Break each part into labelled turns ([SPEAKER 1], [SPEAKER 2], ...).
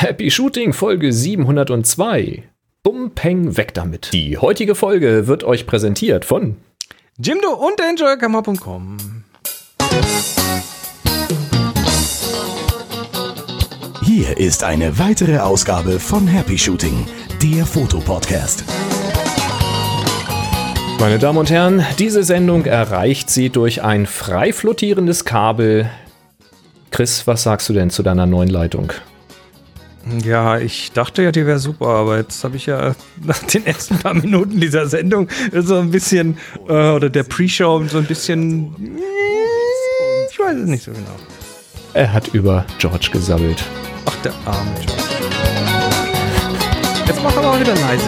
[SPEAKER 1] Happy Shooting Folge 702. Bum, Peng, weg damit. Die heutige Folge wird euch präsentiert von
[SPEAKER 2] Jimdo und enjoykamera.com.
[SPEAKER 3] Hier ist eine weitere Ausgabe von Happy Shooting, der Fotopodcast.
[SPEAKER 1] Meine Damen und Herren, diese Sendung erreicht Sie durch ein frei flottierendes Kabel. Chris, was sagst du denn zu deiner neuen Leitung?
[SPEAKER 2] Ja, ich dachte ja, die wäre super, aber jetzt habe ich ja nach den ersten paar Minuten dieser Sendung so ein bisschen, oder der Pre-Show so ein bisschen, ich weiß es nicht so genau.
[SPEAKER 1] Er hat über George gesabbelt.
[SPEAKER 2] Ach, der arme George. Jetzt mach aber auch wieder leise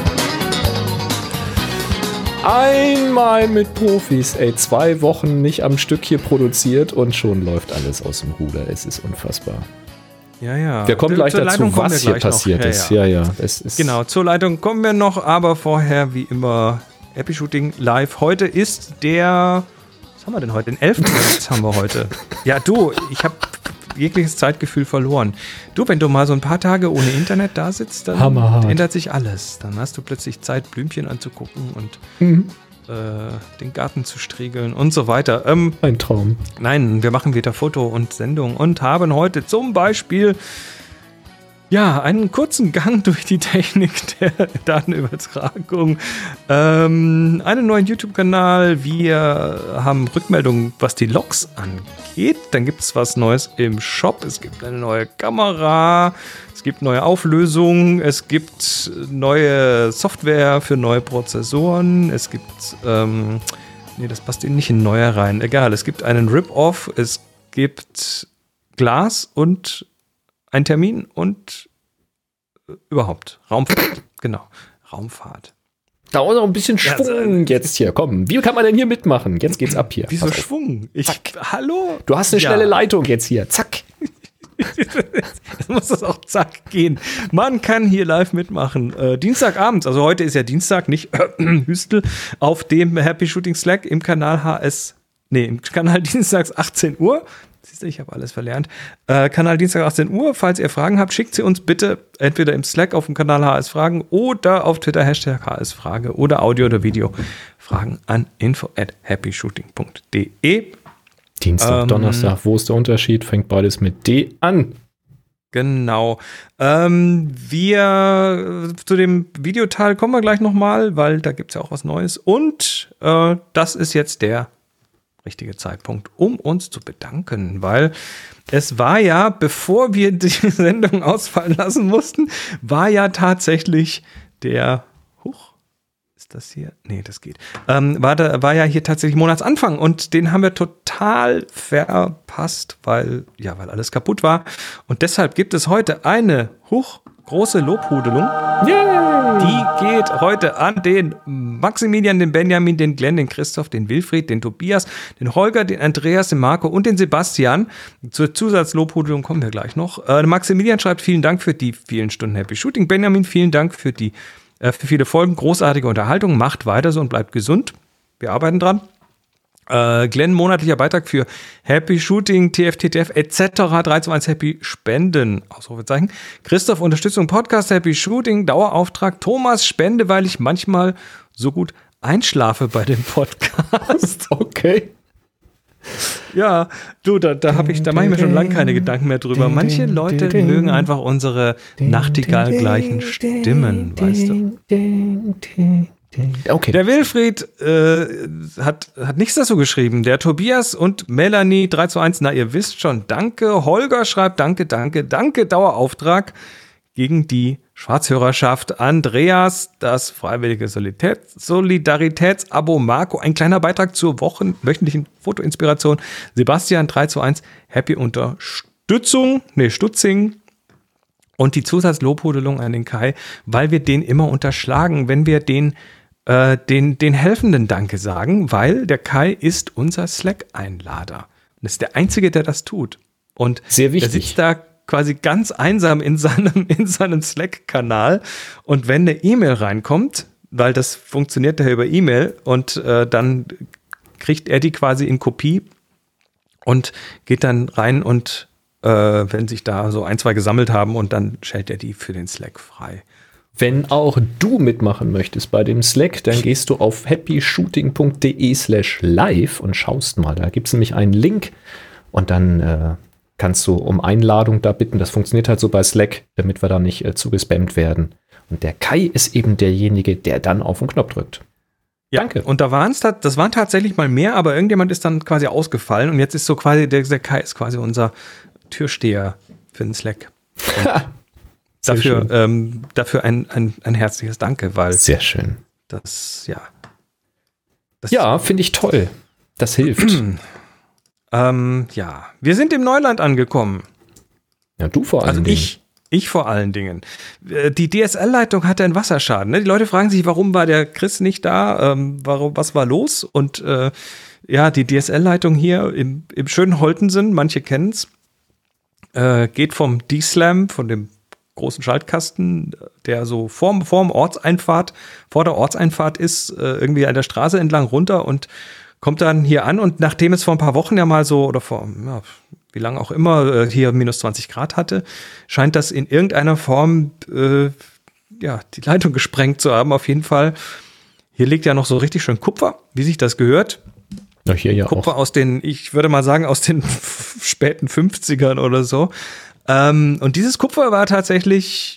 [SPEAKER 2] hier.
[SPEAKER 1] Einmal mit Profis, 2 Wochen nicht am Stück hier produziert und schon läuft alles aus dem Ruder. Es ist unfassbar.
[SPEAKER 2] Ja.
[SPEAKER 1] Wir kommen gleich dazu, was hier passiert ist. Ja. Es ist.
[SPEAKER 2] Genau, zur Leitung kommen wir noch, aber vorher wie immer Happy Shooting live. Heute ist was haben wir denn heute? Den 11. März haben wir heute. Ja, du, ich habe jegliches Zeitgefühl verloren. Du, wenn du mal so ein paar Tage ohne Internet da sitzt, dann ändert sich alles. Dann hast du plötzlich Zeit, Blümchen anzugucken und den Garten zu striegeln und so weiter.
[SPEAKER 1] Ein Traum.
[SPEAKER 2] Nein, wir machen wieder Foto und Sendung und haben heute zum Beispiel einen kurzen Gang durch die Technik der Datenübertragung, einen neuen YouTube-Kanal, wir haben Rückmeldungen, was die Logs angeht, dann gibt es was Neues im Shop, es gibt eine neue Kamera, es gibt neue Auflösungen, es gibt neue Software für neue Prozessoren, es gibt, das passt nicht in neuer rein, egal, es gibt einen Rip-Off, es gibt Glas und ein Termin und überhaupt Raumfahrt. Genau, Raumfahrt.
[SPEAKER 1] Dauert noch ein bisschen Schwung jetzt hier. Komm, wie kann man denn hier mitmachen? Jetzt geht's ab hier.
[SPEAKER 2] Wieso Schwung?
[SPEAKER 1] Hallo? Du hast eine schnelle Leitung jetzt hier. Zack.
[SPEAKER 2] Jetzt muss das auch zack gehen. Man kann hier live mitmachen. Dienstagabends, also heute ist ja Dienstag, nicht Hüstel, auf dem Happy Shooting Slack im Kanal im Kanal dienstags 18 Uhr. Siehst du, ich habe alles verlernt. Kanal Dienstag 18 Uhr. Falls ihr Fragen habt, schickt sie uns bitte entweder im Slack auf dem Kanal HS Fragen oder auf Twitter #HS Frage oder Audio oder Video. Fragen an info@happyshooting.de.
[SPEAKER 1] Dienstag, Donnerstag, wo ist der Unterschied? Fängt beides mit D an.
[SPEAKER 2] Genau. Wir zu dem Videoteil kommen wir gleich nochmal, weil da gibt es ja auch was Neues. Und das ist jetzt der richtige Zeitpunkt, um uns zu bedanken, weil es war ja, bevor wir die Sendung ausfallen lassen mussten, war ja tatsächlich ist das hier? Nee, das geht. War ja hier tatsächlich Monatsanfang und den haben wir total verpasst, weil alles kaputt war. Und deshalb gibt es heute eine große Lobhudelung. Yeah. Die geht heute an den Maximilian, den Benjamin, den Glenn, den Christoph, den Wilfried, den Tobias, den Holger, den Andreas, den Marco und den Sebastian. Zur Zusatzlobhudelung kommen wir gleich noch. Maximilian schreibt, vielen Dank für die vielen Stunden Happy Shooting. Benjamin, vielen Dank für viele Folgen, großartige Unterhaltung. Macht weiter so und bleibt gesund. Wir arbeiten dran. Glenn, monatlicher Beitrag für Happy Shooting, TFTTF etc. 321 Happy Spenden. Ausrufezeichen. Christoph, Unterstützung Podcast, Happy Shooting, Dauerauftrag. Thomas, Spende, weil ich manchmal so gut einschlafe bei dem Podcast.
[SPEAKER 1] Okay.
[SPEAKER 2] Ja, du, da mache ich mir schon lange keine Gedanken mehr drüber. Manche Leute mögen einfach unsere nachtigallgleichen Stimmen, weißt du.
[SPEAKER 1] Okay.
[SPEAKER 2] Der Wilfried hat nichts dazu geschrieben. Der Tobias und Melanie 321, ihr wisst schon, danke. Holger schreibt danke, Dauerauftrag gegen die Schwarzhörerschaft. Andreas, das freiwillige Solidaritätsabo. Marco, ein kleiner Beitrag zur wöchentlichen Fotoinspiration. Sebastian 321, Happy Stutzing. Und die Zusatzlobhudelung an den Kai, weil wir den immer unterschlagen, wenn wir den helfenden Danke sagen, weil der Kai ist unser Slack-Einlader. Und ist der Einzige, der das tut. Und
[SPEAKER 1] sehr wichtig.
[SPEAKER 2] Der sitzt da quasi ganz einsam in seinem Slack-Kanal. Und wenn eine E-Mail reinkommt, weil das funktioniert ja über E-Mail, und dann kriegt er die quasi in Kopie und geht dann rein und wenn sich da so 1, 2 gesammelt haben und dann stellt er die für den Slack frei.
[SPEAKER 1] Wenn auch du mitmachen möchtest bei dem Slack, dann gehst du auf happyshooting.de/live und schaust mal. Da gibt es nämlich einen Link und dann kannst du um Einladung da bitten. Das funktioniert halt so bei Slack, damit wir da nicht zugespammt werden. Und der Kai ist eben derjenige, der dann auf den Knopf drückt.
[SPEAKER 2] Ja,
[SPEAKER 1] danke.
[SPEAKER 2] Und das waren tatsächlich mal mehr, aber irgendjemand ist dann quasi ausgefallen und jetzt ist so quasi, der Kai ist quasi unser Türsteher für den Slack. Dafür ein herzliches Danke, weil
[SPEAKER 1] sehr schön.
[SPEAKER 2] Das
[SPEAKER 1] finde ich toll. Das hilft.
[SPEAKER 2] Wir sind im Neuland angekommen.
[SPEAKER 1] Ja, du vor allem.
[SPEAKER 2] Also ich vor allen Dingen. Die DSL-Leitung hatte einen Wasserschaden. Ne? Die Leute fragen sich, warum war der Chris nicht da? Was war los? Und die DSL-Leitung hier im schönen Holtensen, manche kennen es, geht vom D-Slam, von dem großen Schaltkasten, der so vor der Ortseinfahrt ist, irgendwie an der Straße entlang runter und kommt dann hier an. Und nachdem es vor ein paar Wochen ja mal so, oder wie lange auch immer, hier minus 20 Grad hatte, scheint das in irgendeiner Form die Leitung gesprengt zu haben. Auf jeden Fall. Hier liegt ja noch so richtig schön Kupfer, wie sich das gehört.
[SPEAKER 1] Ja, hier ja
[SPEAKER 2] Kupfer
[SPEAKER 1] auch.
[SPEAKER 2] aus den, ich würde mal sagen, aus den späten 50ern oder so. Und dieses Kupfer war tatsächlich,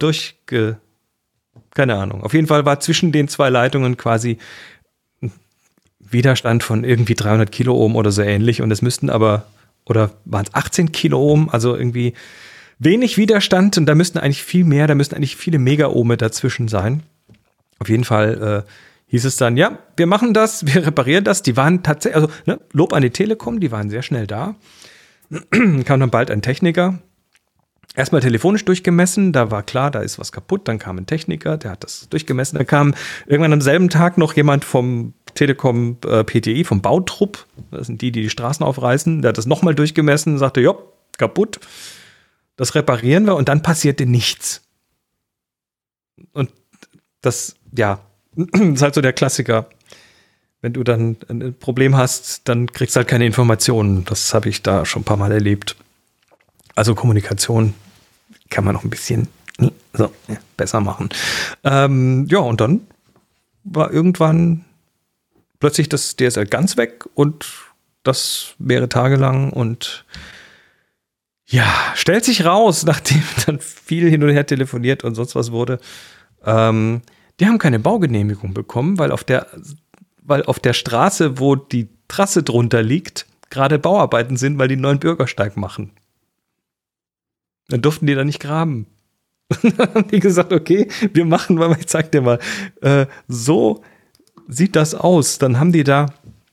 [SPEAKER 2] keine Ahnung. Auf jeden Fall war zwischen den 2 Leitungen quasi ein Widerstand von irgendwie 300 Kiloohm oder so ähnlich. Und es müssten aber, oder waren es 18 Kiloohm, also irgendwie wenig Widerstand. Und da müssten eigentlich viele Megaohme dazwischen sein. Auf jeden Fall hieß es dann, ja, wir machen das, wir reparieren das. Die waren tatsächlich, also Lob an die Telekom, die waren sehr schnell da. Kam dann bald ein Techniker. Erstmal telefonisch durchgemessen, da war klar, da ist was kaputt. Dann kam ein Techniker, der hat das durchgemessen. Dann kam irgendwann am selben Tag noch jemand vom Telekom PTI, vom Bautrupp. Das sind die Straßen aufreißen. Der hat das nochmal durchgemessen und sagte, kaputt. Das reparieren wir und dann passierte nichts. Und das, ist halt so der Klassiker. Wenn du dann ein Problem hast, dann kriegst du halt keine Informationen. Das habe ich da schon ein paar Mal erlebt. Also Kommunikation kann man noch ein bisschen besser machen. Und dann war irgendwann plötzlich das DSL ganz weg und das mehrere Tage lang und stellt sich raus, nachdem dann viel hin und her telefoniert und sonst was wurde, die haben keine Baugenehmigung bekommen, weil auf der Straße, wo die Trasse drunter liegt, gerade Bauarbeiten sind, weil die einen neuen Bürgersteig machen. Dann durften die da nicht graben. Dann haben die gesagt, okay, wir machen mal, ich zeig dir mal, so sieht das aus. Dann haben die da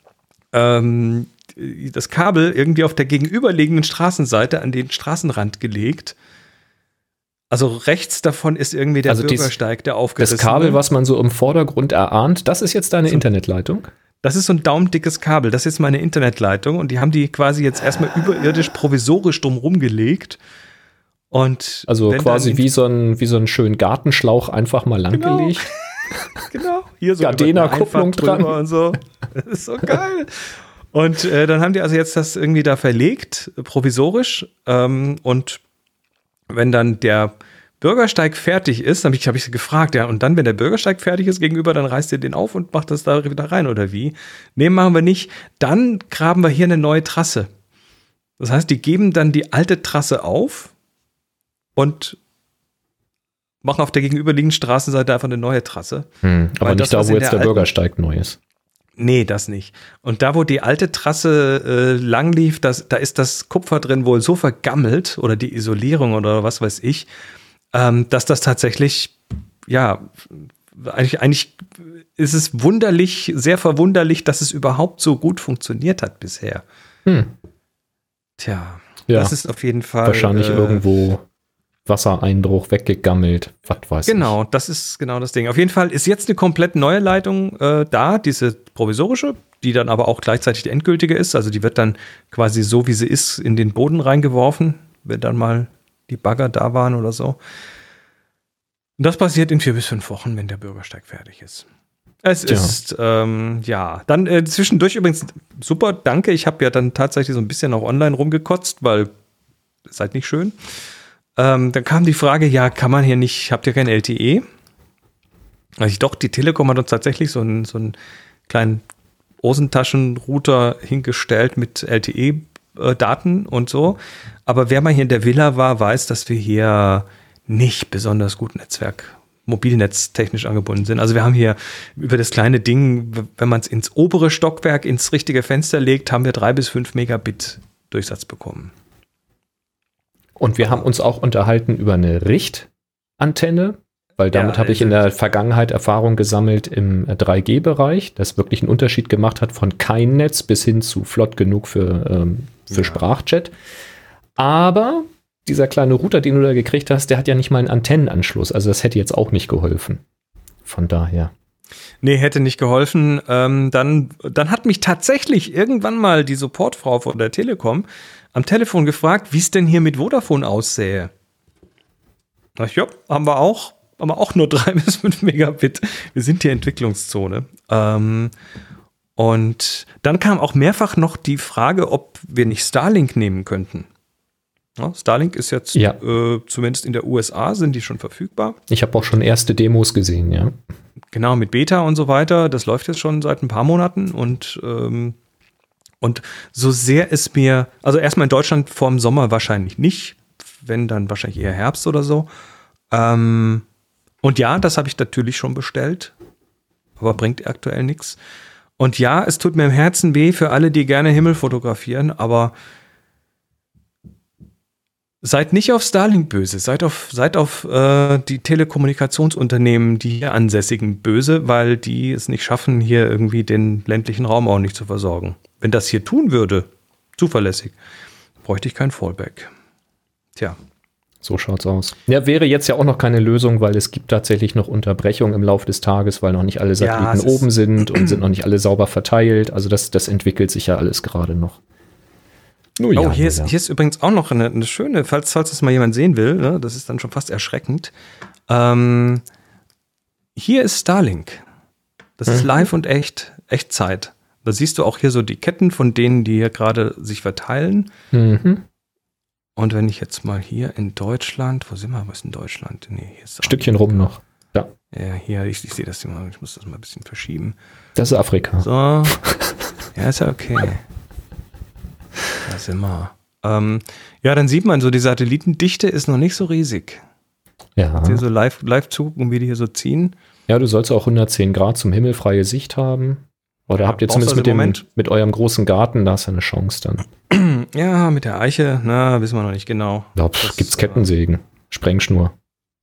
[SPEAKER 2] das Kabel irgendwie auf der gegenüberliegenden Straßenseite an den Straßenrand gelegt. Also rechts davon ist irgendwie der Bürgersteig, der aufgerissen
[SPEAKER 1] ist. Das Kabel, was man so im Vordergrund erahnt, das ist jetzt deine Internetleitung?
[SPEAKER 2] Das ist so ein daumendickes Kabel, das ist meine Internetleitung und die haben die quasi jetzt erstmal überirdisch provisorisch drumherum gelegt. Und
[SPEAKER 1] also quasi wie so ein schönen Gartenschlauch einfach mal langgelegt.
[SPEAKER 2] Genau. Hier so
[SPEAKER 1] Gardena-Kupplung dran.
[SPEAKER 2] Und so. Das ist so geil. Und dann haben die also jetzt das irgendwie da verlegt, provisorisch. Und wenn dann der Bürgersteig fertig ist, hab ich gefragt, und dann, wenn der Bürgersteig fertig ist gegenüber, dann reißt ihr den auf und macht das da wieder rein, oder wie? Nee, machen wir nicht. Dann graben wir hier eine neue Trasse. Das heißt, die geben dann die alte Trasse auf und machen auf der gegenüberliegenden Straßenseite einfach eine neue Trasse.
[SPEAKER 1] Aber nicht da, wo jetzt der Bürgersteig neu ist.
[SPEAKER 2] Nee, das nicht. Und da, wo die alte Trasse lang lief, da ist das Kupfer drin wohl so vergammelt oder die Isolierung oder was weiß ich, dass das tatsächlich, eigentlich ist es sehr verwunderlich, dass es überhaupt so gut funktioniert hat bisher. Tja, das ist auf jeden Fall
[SPEAKER 1] wahrscheinlich irgendwo Wassereinbruch weggegammelt, was weiß ich.
[SPEAKER 2] Genau, das ist genau das Ding. Auf jeden Fall ist jetzt eine komplett neue Leitung da, diese provisorische, die dann aber auch gleichzeitig die endgültige ist. Also die wird dann quasi so, wie sie ist, in den Boden reingeworfen, wenn dann mal die Bagger da waren oder so. Und das passiert in 4 bis 5 Wochen, wenn der Bürgersteig fertig ist. Es ist, dann zwischendurch übrigens super, danke. Ich habe ja dann tatsächlich so ein bisschen auch online rumgekotzt, weil ist halt nicht schön. Dann kam die Frage, ja, kann man hier nicht, habt ihr kein LTE? Also doch, die Telekom hat uns tatsächlich so einen kleinen Hosentaschenrouter hingestellt mit LTE-Daten und so. Aber wer mal hier in der Villa war, weiß, dass wir hier nicht besonders gut mobilnetztechnisch angebunden sind. Also wir haben hier über das kleine Ding, wenn man es ins obere Stockwerk, ins richtige Fenster legt, haben wir 3 bis 5 Megabit Durchsatz bekommen.
[SPEAKER 1] Und wir haben uns auch unterhalten über eine Richtantenne, weil damit habe ich in der Vergangenheit Erfahrung gesammelt im 3G-Bereich, das wirklich einen Unterschied gemacht hat von kein Netz bis hin zu flott genug für Sprachchat. Aber dieser kleine Router, den du da gekriegt hast, der hat ja nicht mal einen Antennenanschluss. Also das hätte jetzt auch nicht geholfen. Von daher.
[SPEAKER 2] Nee, hätte nicht geholfen. Dann hat mich tatsächlich irgendwann mal die Supportfrau von der Telekom am Telefon gefragt, wie es denn hier mit Vodafone aussähe. Ach ja, haben wir auch nur 3 bis 5 Megabit. Wir sind hier Entwicklungszone. Und dann kam auch mehrfach noch die Frage, ob wir nicht Starlink nehmen könnten. Ja, Starlink ist jetzt, zumindest in der USA, sind die schon verfügbar.
[SPEAKER 1] Ich habe auch schon erste Demos gesehen, ja.
[SPEAKER 2] Genau, mit Beta und so weiter. Das läuft jetzt schon seit ein paar Monaten. Und so sehr es mir, also erstmal in Deutschland vorm Sommer wahrscheinlich nicht, wenn dann wahrscheinlich eher Herbst oder so. Und ja, das habe ich natürlich schon bestellt, aber bringt aktuell nichts. Und ja, es tut mir im Herzen weh für alle, die gerne Himmel fotografieren, aber seid nicht auf Starlink böse, seid auf die Telekommunikationsunternehmen, die hier ansässigen, böse, weil die es nicht schaffen, hier irgendwie den ländlichen Raum ordentlich zu versorgen. Wenn das hier tun würde, zuverlässig, bräuchte ich kein Fallback. Tja.
[SPEAKER 1] So schaut's aus. Ja, wäre jetzt ja auch noch keine Lösung, weil es gibt tatsächlich noch Unterbrechungen im Laufe des Tages, weil noch nicht alle Satelliten oben sind und sind noch nicht alle sauber verteilt. Also das entwickelt sich ja alles gerade noch.
[SPEAKER 2] Hier ist übrigens auch noch eine schöne, falls das mal jemand sehen will, ne, das ist dann schon fast erschreckend. Hier ist Starlink. Das ist live und Echtzeit. Da siehst du auch hier so die Ketten von denen, die hier gerade sich verteilen.
[SPEAKER 1] Mhm.
[SPEAKER 2] Und wenn ich jetzt mal hier in Deutschland, wo sind wir? Was ist in Deutschland? Nee, hier ist
[SPEAKER 1] Stückchen rum noch. Ja.
[SPEAKER 2] Ja, hier, ich sehe das immer, ich muss das mal ein bisschen verschieben.
[SPEAKER 1] Das ist Afrika.
[SPEAKER 2] So. Ja, ist ja okay. Da sind wir. Ja, dann sieht man so, die Satellitendichte ist noch nicht so riesig.
[SPEAKER 1] Ja.
[SPEAKER 2] Hier so live zugucken, wie die hier so ziehen.
[SPEAKER 1] Ja, du sollst auch 110 Grad zum Himmel freie Sicht haben. Oder habt ihr zumindest mit eurem großen Garten, da hast du eine Chance dann.
[SPEAKER 2] Ja, mit der Eiche, wissen wir noch nicht genau.
[SPEAKER 1] Ja, gibt's Kettensägen, Sprengschnur.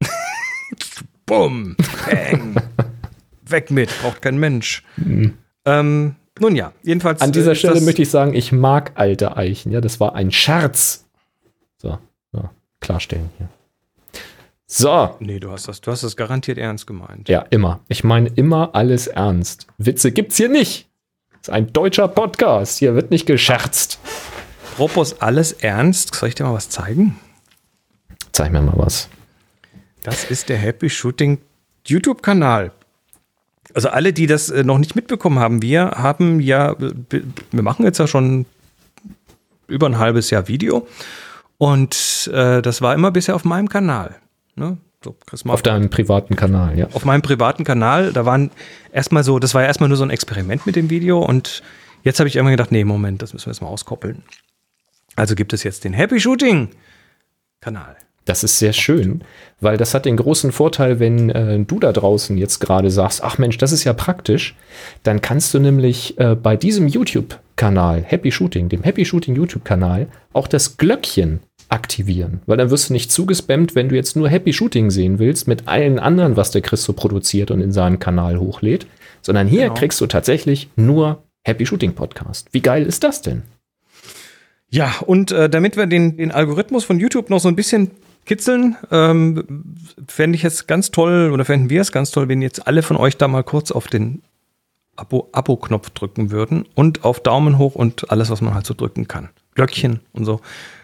[SPEAKER 2] Bumm, bang, weg mit, braucht kein Mensch. Nun ja, jedenfalls.
[SPEAKER 1] An dieser Stelle möchte ich sagen, ich mag alte Eichen. Ja, das war ein Scherz. So, klarstellen hier. So.
[SPEAKER 2] Nee, du hast das garantiert ernst gemeint.
[SPEAKER 1] Ja, immer. Ich meine immer alles ernst. Witze gibt's hier nicht. Das ist ein deutscher Podcast. Hier wird nicht gescherzt.
[SPEAKER 2] Apropos alles ernst, soll ich dir mal was zeigen?
[SPEAKER 1] Zeig mir mal was.
[SPEAKER 2] Das ist der Happy Shooting YouTube-Kanal. Also alle, die das noch nicht mitbekommen haben, wir machen jetzt ja schon über ein halbes Jahr Video. Und das war immer bisher auf meinem Kanal. Ne? So,
[SPEAKER 1] auf deinem privaten Kanal, ja.
[SPEAKER 2] Auf meinem privaten Kanal, das war ja erstmal nur so ein Experiment mit dem Video und jetzt habe ich immer gedacht, nee, Moment, das müssen wir jetzt mal auskoppeln. Also gibt es jetzt den Happy Shooting Kanal.
[SPEAKER 1] Das ist sehr schön, weil das hat den großen Vorteil, wenn du da draußen jetzt gerade sagst, ach Mensch, das ist ja praktisch, dann kannst du nämlich bei diesem YouTube-Kanal, Happy Shooting, dem Happy Shooting YouTube-Kanal, auch das Glöckchen aktivieren, weil dann wirst du nicht zugespammt, wenn du jetzt nur Happy Shooting sehen willst, mit allen anderen, was der Chris so produziert und in seinem Kanal hochlädt, sondern hier kriegst du tatsächlich nur Happy Shooting Podcast. Wie geil ist das denn?
[SPEAKER 2] Ja, und damit wir den Algorithmus von YouTube noch so ein bisschen kitzeln, fände ich es ganz toll, oder fänden wir es ganz toll, wenn jetzt alle von euch da mal kurz auf den Abo-Knopf drücken würden und auf Daumen hoch und alles, was man halt so drücken kann. Glöckchen und so.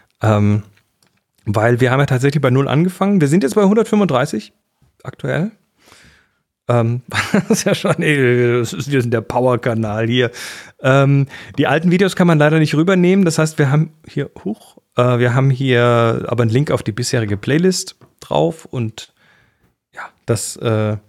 [SPEAKER 2] Weil wir haben ja tatsächlich bei 0 angefangen. Wir sind jetzt bei 135 aktuell. Das ist ja schon, wir sind der Power-Kanal hier. Die alten Videos kann man leider nicht rübernehmen. Das heißt, wir haben hier Wir haben hier aber einen Link auf die bisherige Playlist drauf und ja, das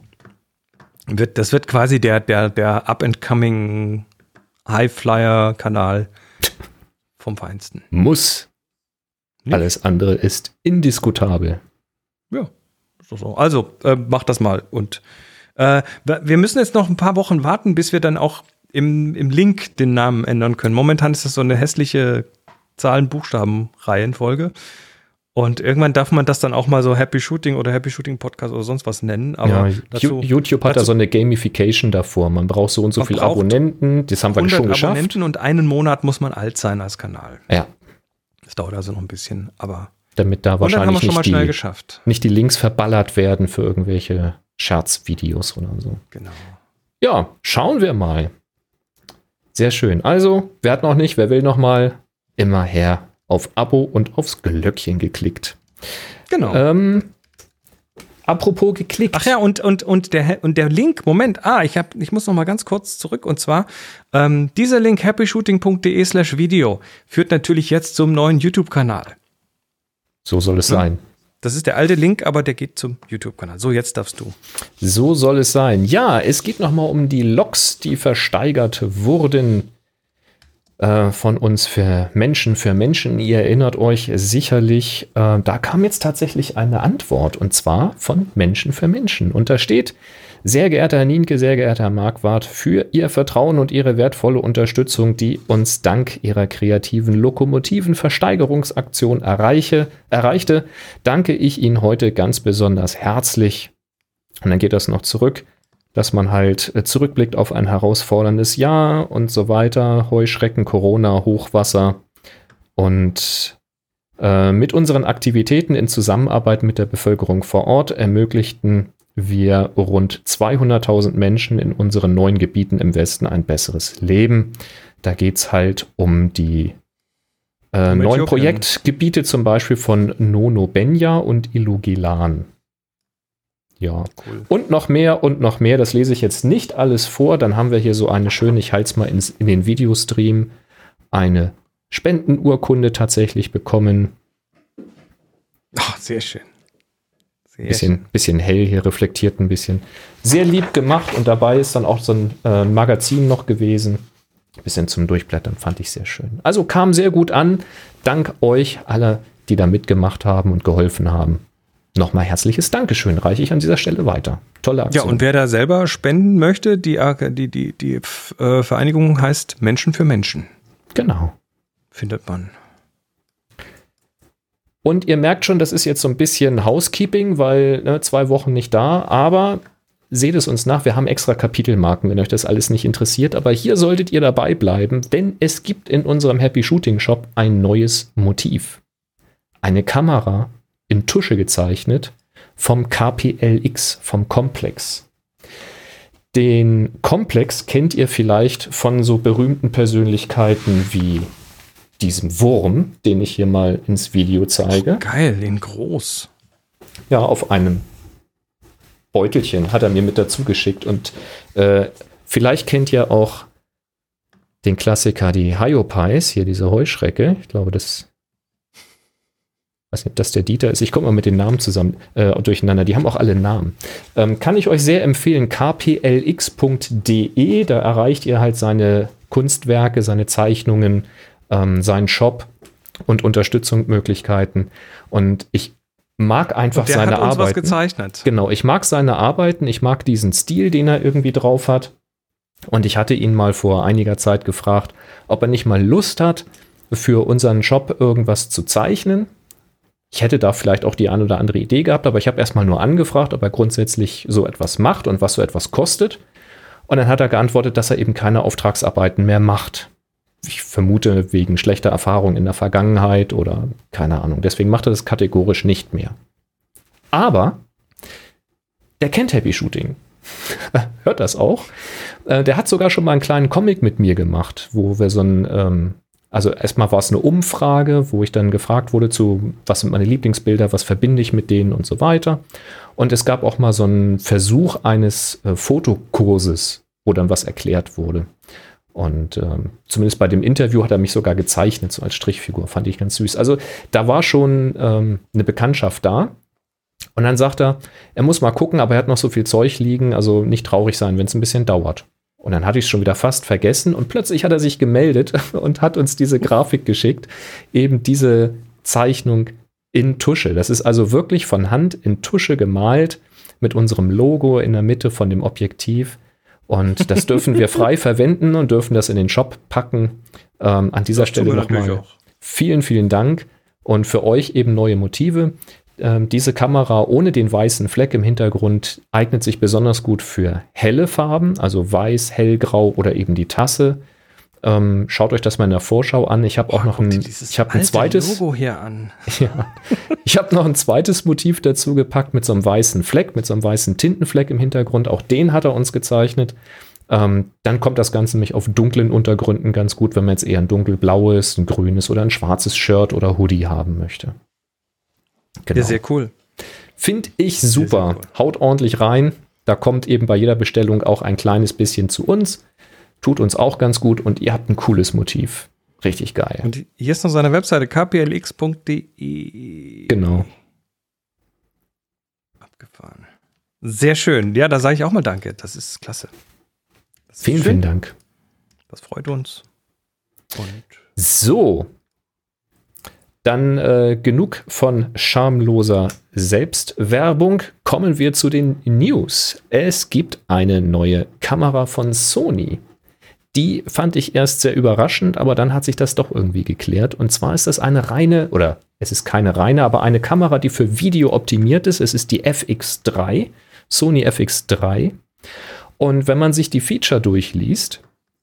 [SPEAKER 2] wird quasi der up-and-coming Highflyer-Kanal vom Feinsten.
[SPEAKER 1] Muss. Nicht? Alles andere ist indiskutabel.
[SPEAKER 2] Ja, so. Also, macht das mal. Und wir müssen jetzt noch ein paar Wochen warten, bis wir dann auch im Link den Namen ändern können. Momentan ist das so eine hässliche Zahlen-Buchstaben-Reihenfolge. Und irgendwann darf man das dann auch mal so Happy Shooting oder Happy Shooting Podcast oder sonst was nennen. Aber
[SPEAKER 1] YouTube hat da so eine Gamification davor. Man braucht so und so viele Abonnenten. Das haben wir schon geschafft.
[SPEAKER 2] Abonnenten und einen Monat muss man alt sein als Kanal.
[SPEAKER 1] Ja.
[SPEAKER 2] Das dauert also noch ein bisschen, aber
[SPEAKER 1] damit da wahrscheinlich
[SPEAKER 2] nicht
[SPEAKER 1] die Links verballert werden für irgendwelche Scherzvideos oder so.
[SPEAKER 2] Genau.
[SPEAKER 1] Ja, schauen wir mal. Sehr schön. Also, wer hat noch nicht, wer will noch mal, immer her auf Abo und aufs Glöckchen geklickt.
[SPEAKER 2] Genau.
[SPEAKER 1] Apropos geklickt.
[SPEAKER 2] Ach ja, und der Link, Moment, ich muss noch mal ganz kurz zurück, und zwar dieser Link happyshooting.de/video führt natürlich jetzt zum neuen YouTube-Kanal.
[SPEAKER 1] So soll es sein.
[SPEAKER 2] Das ist der alte Link, aber der geht zum YouTube-Kanal. So, jetzt darfst du.
[SPEAKER 1] So soll es sein. Ja, es geht noch mal um die Loks, die versteigert wurden von uns für Menschen. Ihr erinnert euch sicherlich, da kam jetzt tatsächlich eine Antwort, und zwar von Menschen für Menschen. Und da steht: Sehr geehrter Herr Nienke, sehr geehrter Herr Marquardt, für Ihr Vertrauen und Ihre wertvolle Unterstützung, die uns dank Ihrer kreativen lokomotiven Versteigerungsaktion erreichte, danke ich Ihnen heute ganz besonders herzlich. Und dann geht das noch zurück, dass man halt zurückblickt auf ein herausforderndes Jahr und so weiter, Heuschrecken, Corona, Hochwasser, und mit unseren Aktivitäten in Zusammenarbeit mit der Bevölkerung vor Ort ermöglichten wir rund 200.000 Menschen in unseren 9 Gebieten im Westen ein besseres Leben. Da geht es halt um die 9 Projektgebiete, zum Beispiel von Nono Benja und Ilugilan. Ja, cool. Und noch mehr. Das lese ich jetzt nicht alles vor. Dann haben wir hier so eine schöne, ich halte es mal in den Videostream, eine Spendenurkunde tatsächlich bekommen.
[SPEAKER 2] Ach, sehr schön.
[SPEAKER 1] Bisschen hell hier, reflektiert ein bisschen. Sehr lieb gemacht, und dabei ist dann auch so ein Magazin noch gewesen. Ein bisschen zum Durchblättern, fand ich sehr schön. Also kam sehr gut an. Dank euch alle, die da mitgemacht haben und geholfen haben. Nochmal herzliches Dankeschön, reiche ich an dieser Stelle weiter. Tolle Aktion.
[SPEAKER 2] Ja, und wer da selber spenden möchte, die Vereinigung heißt Menschen für Menschen.
[SPEAKER 1] Genau.
[SPEAKER 2] Findet man.
[SPEAKER 1] Und ihr merkt schon, das ist jetzt so ein bisschen Housekeeping, weil 2 Wochen nicht da, aber seht es uns nach, wir haben extra Kapitelmarken, wenn euch das alles nicht interessiert, aber hier solltet ihr dabei bleiben, denn es gibt in unserem Happy Shooting Shop ein neues Motiv. Eine Kamera in Tusche gezeichnet vom KPLX, vom Komplex. Den Komplex kennt ihr vielleicht von so berühmten Persönlichkeiten wie diesem Wurm, den ich hier mal ins Video zeige.
[SPEAKER 2] Geil, in groß.
[SPEAKER 1] Ja, auf einem Beutelchen hat er mir mit dazu geschickt. Und vielleicht kennt ihr auch den Klassiker, die Hyopies, hier diese Heuschrecke. Ich glaube, ich weiß nicht, ob das der Dieter ist. Ich komme mal mit den Namen zusammen durcheinander. Die haben auch alle Namen. Kann ich euch sehr empfehlen, kplx.de. Da erreicht ihr halt seine Kunstwerke, seine Zeichnungen, seinen Shop und Unterstützungsmöglichkeiten. Und ich mag einfach seine Arbeiten. Der hat uns was
[SPEAKER 2] gezeichnet.
[SPEAKER 1] Genau, ich mag seine Arbeiten. Ich mag diesen Stil, den er irgendwie drauf hat. Und ich hatte ihn mal vor einiger Zeit gefragt, ob er nicht mal Lust hat, für unseren Shop irgendwas zu zeichnen. Ich hätte da vielleicht auch die eine oder andere Idee gehabt, aber ich habe erstmal nur angefragt, ob er grundsätzlich so etwas macht und was so etwas kostet. Und dann hat er geantwortet, dass er eben keine Auftragsarbeiten mehr macht. Ich vermute, wegen schlechter Erfahrungen in der Vergangenheit oder keine Ahnung. Deswegen macht er das kategorisch nicht mehr. Aber der kennt Happy Shooting. Hört das auch. Der hat sogar schon mal einen kleinen Comic mit mir gemacht, wo wir so also erstmal war es eine Umfrage, wo ich dann gefragt wurde was sind meine Lieblingsbilder, was verbinde ich mit denen und so weiter. Und es gab auch mal so einen Versuch eines Fotokurses, wo dann was erklärt wurde. Und zumindest bei dem Interview hat er mich sogar gezeichnet, so als Strichfigur, fand ich ganz süß. Also da war schon eine Bekanntschaft da. Und dann sagt er muss mal gucken, aber er hat noch so viel Zeug liegen, also nicht traurig sein, wenn es ein bisschen dauert. Und dann hatte ich es schon wieder fast vergessen und plötzlich hat er sich gemeldet und hat uns diese Grafik geschickt, eben diese Zeichnung in Tusche. Das ist also wirklich von Hand in Tusche gemalt mit unserem Logo in der Mitte von dem Objektiv. Und das dürfen wir frei verwenden und dürfen das in den Shop packen. An dieser Stelle nochmal vielen, vielen Dank. Und für euch eben neue Motive. Diese Kamera ohne den weißen Fleck im Hintergrund eignet sich besonders gut für helle Farben, also weiß, hellgrau oder eben die Tasse. Schaut euch das mal in der Vorschau an. Ich habe auch noch ein zweites
[SPEAKER 2] Logo hier an.
[SPEAKER 1] Ja, ich habe noch ein zweites Motiv dazu gepackt mit so einem weißen Fleck, mit so einem weißen Tintenfleck im Hintergrund. Auch den hat er uns gezeichnet. Dann kommt das Ganze nämlich auf dunklen Untergründen ganz gut, wenn man jetzt eher ein dunkelblaues, ein grünes oder ein schwarzes Shirt oder Hoodie haben möchte. Genau.
[SPEAKER 2] Ja, sehr cool.
[SPEAKER 1] Finde ich super.
[SPEAKER 2] Sehr cool.
[SPEAKER 1] Haut ordentlich rein. Da kommt eben bei jeder Bestellung auch ein kleines bisschen zu uns. Tut uns auch ganz gut und ihr habt ein cooles Motiv. Richtig geil.
[SPEAKER 2] Und hier ist noch seine Webseite kplx.de.
[SPEAKER 1] Genau.
[SPEAKER 2] Abgefahren. Sehr schön. Ja, da sage ich auch mal danke. Das ist klasse. Das ist
[SPEAKER 1] Vielen,
[SPEAKER 2] schön.
[SPEAKER 1] vielen Dank.
[SPEAKER 2] Das freut uns. Und
[SPEAKER 1] So. Dann genug von schamloser Selbstwerbung. Kommen wir zu den News. Es gibt eine neue Kamera von Sony. Die fand ich erst sehr überraschend, aber dann hat sich das doch irgendwie geklärt. Und zwar ist das eine reine, oder es ist keine reine, aber eine Kamera, die für Video optimiert ist. Es ist die FX3, Sony FX3. Und wenn man sich die Feature durchliest,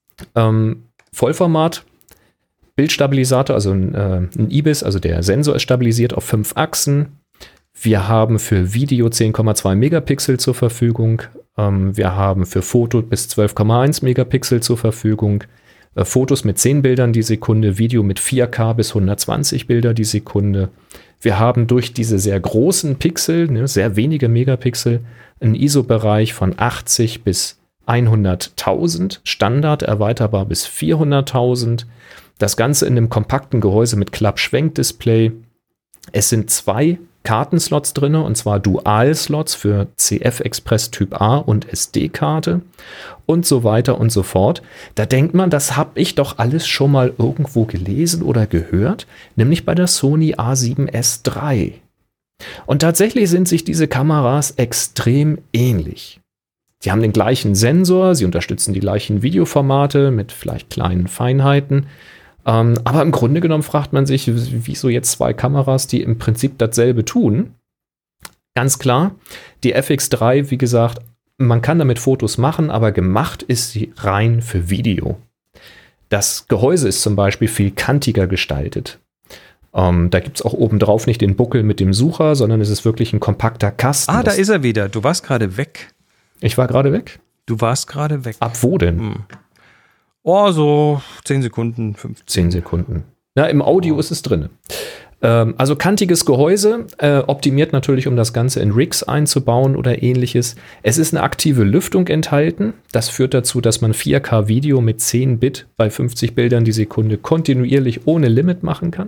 [SPEAKER 1] Vollformat, Bildstabilisator, also ein IBIS, also der Sensor ist stabilisiert auf 5 Achsen. Wir haben für Video 10,2 Megapixel zur Verfügung. Wir haben für Foto bis 12,1 Megapixel zur Verfügung. Fotos mit 10 Bildern die Sekunde, Video mit 4K bis 120 Bilder die Sekunde. Wir haben durch diese sehr großen Pixel, sehr wenige Megapixel, einen ISO-Bereich von 80 bis 100.000, Standard erweiterbar bis 400.000. Das Ganze in einem kompakten Gehäuse mit Klappschwenkdisplay. Es sind 2 Kartenslots drin, und zwar Dual-Slots für CF-Express Typ A und SD-Karte und so weiter und so fort. Da denkt man, das habe ich doch alles schon mal irgendwo gelesen oder gehört, nämlich bei der Sony A7S III. Und tatsächlich sind sich diese Kameras extrem ähnlich. Sie haben den gleichen Sensor, sie unterstützen die gleichen Videoformate mit vielleicht kleinen Feinheiten. Aber im Grunde genommen fragt man sich, wieso jetzt 2 Kameras, die im Prinzip dasselbe tun. Ganz klar, die FX3, wie gesagt, man kann damit Fotos machen, aber gemacht ist sie rein für Video. Das Gehäuse ist zum Beispiel viel kantiger gestaltet. Da gibt es auch obendrauf nicht den Buckel mit dem Sucher, sondern es ist wirklich ein kompakter Kasten.
[SPEAKER 2] da ist er wieder. Du warst gerade weg.
[SPEAKER 1] Ich war gerade weg?
[SPEAKER 2] Du warst gerade weg.
[SPEAKER 1] Ab wo denn?
[SPEAKER 2] Oh, so 10 Sekunden, 15.
[SPEAKER 1] 10 Sekunden. Ja, im Audio ist es drin. Also kantiges Gehäuse, optimiert natürlich, um das Ganze in Rigs einzubauen oder ähnliches. Es ist eine aktive Lüftung enthalten. Das führt dazu, dass man 4K-Video mit 10 Bit bei 50 Bildern die Sekunde kontinuierlich ohne Limit machen kann.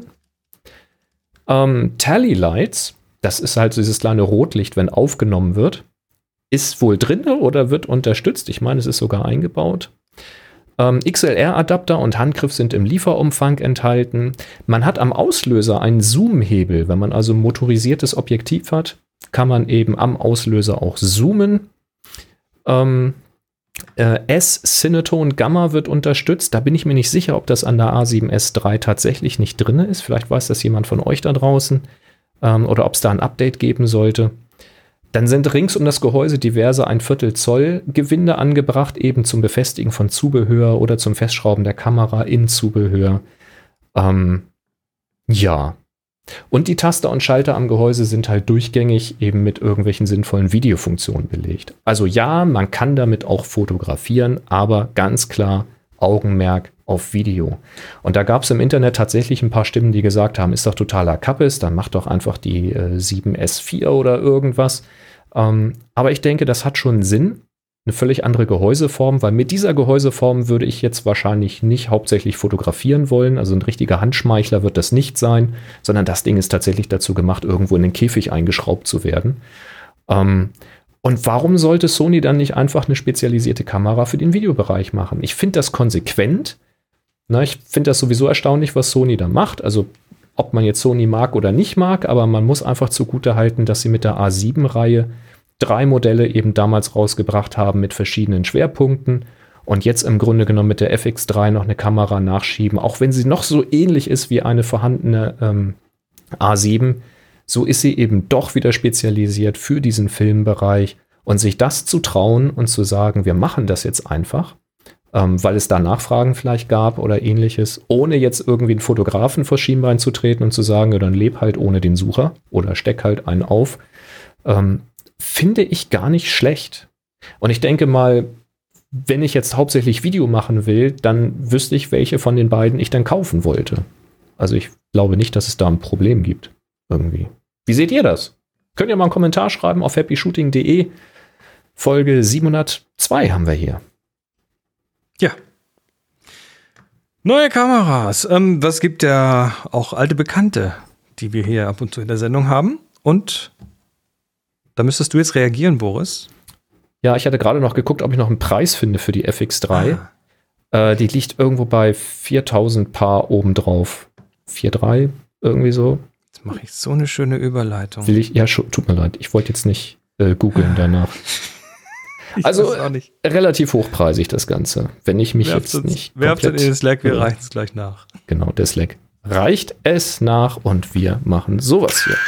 [SPEAKER 1] Tally Lights, das ist halt dieses kleine Rotlicht, wenn aufgenommen wird, ist wohl drin oder wird unterstützt. Ich meine, es ist sogar eingebaut. XLR-Adapter und Handgriff sind im Lieferumfang enthalten. Man hat am Auslöser einen Zoom-Hebel. Wenn man also ein motorisiertes Objektiv hat, kann man eben am Auslöser auch zoomen. S-Cineton Gamma wird unterstützt. Da bin ich mir nicht sicher, ob das an der A7S III tatsächlich nicht drin ist. Vielleicht weiß das jemand von euch da draußen. Oder ob es da ein Update geben sollte. Dann sind rings um das Gehäuse diverse 1/4 Zoll Gewinde angebracht, eben zum Befestigen von Zubehör oder zum Festschrauben der Kamera in Zubehör. Ja. Und die Taster und Schalter am Gehäuse sind halt durchgängig eben mit irgendwelchen sinnvollen Videofunktionen belegt. Also ja, man kann damit auch fotografieren, aber ganz klar Augenmerk auf Video. Und da gab es im Internet tatsächlich ein paar Stimmen, die gesagt haben, ist doch totaler Kappes, dann macht doch einfach die 7S4 oder irgendwas. Aber ich denke, das hat schon Sinn. eine völlig andere Gehäuseform, weil mit dieser Gehäuseform würde ich jetzt wahrscheinlich nicht hauptsächlich fotografieren wollen. Also ein richtiger Handschmeichler wird das nicht sein, sondern das Ding ist tatsächlich dazu gemacht, irgendwo in den Käfig eingeschraubt zu werden. Und warum sollte Sony dann nicht einfach eine spezialisierte Kamera für den Videobereich machen? Ich finde das konsequent. Ich finde das sowieso erstaunlich, was Sony da macht. Also ob man jetzt Sony mag oder nicht mag, aber man muss einfach zugutehalten, dass sie mit der A7-Reihe 3 Modelle eben damals rausgebracht haben mit verschiedenen Schwerpunkten und jetzt im Grunde genommen mit der FX3 noch eine Kamera nachschieben. Auch wenn sie noch so ähnlich ist wie eine vorhandene A7, so ist sie eben doch wieder spezialisiert für diesen Filmbereich und sich das zu trauen und zu sagen, wir machen das jetzt einfach, weil es da Nachfragen vielleicht gab oder ähnliches, ohne jetzt irgendwie einen Fotografen vor Schienbein zu treten und zu sagen, ja, dann leb halt ohne den Sucher oder steck halt einen auf, finde ich gar nicht schlecht. Und ich denke mal, wenn ich jetzt hauptsächlich Video machen will, dann wüsste ich, welche von den beiden ich dann kaufen wollte. Also ich glaube nicht, dass es da ein Problem gibt. Irgendwie. Wie seht ihr das? Könnt ihr mal einen Kommentar schreiben auf happyshooting.de. Folge 702 haben wir hier.
[SPEAKER 2] Ja. Neue Kameras. Das gibt ja auch alte Bekannte, die wir hier ab und zu in der Sendung haben. Und da müsstest du jetzt reagieren, Boris.
[SPEAKER 1] Ja, ich hatte gerade noch geguckt, ob ich noch einen Preis finde für die FX3. Die liegt irgendwo bei 4.000 Paar obendrauf. 4,3, irgendwie so.
[SPEAKER 2] Jetzt mache ich so eine schöne Überleitung.
[SPEAKER 1] Tut mir leid, ich wollte jetzt nicht googeln danach. Also relativ hochpreisig das Ganze, wenn ich mich jetzt nicht
[SPEAKER 2] werft in den Slack, wir reichen es gleich nach.
[SPEAKER 1] Genau, der Slack reicht es nach und wir machen sowas hier.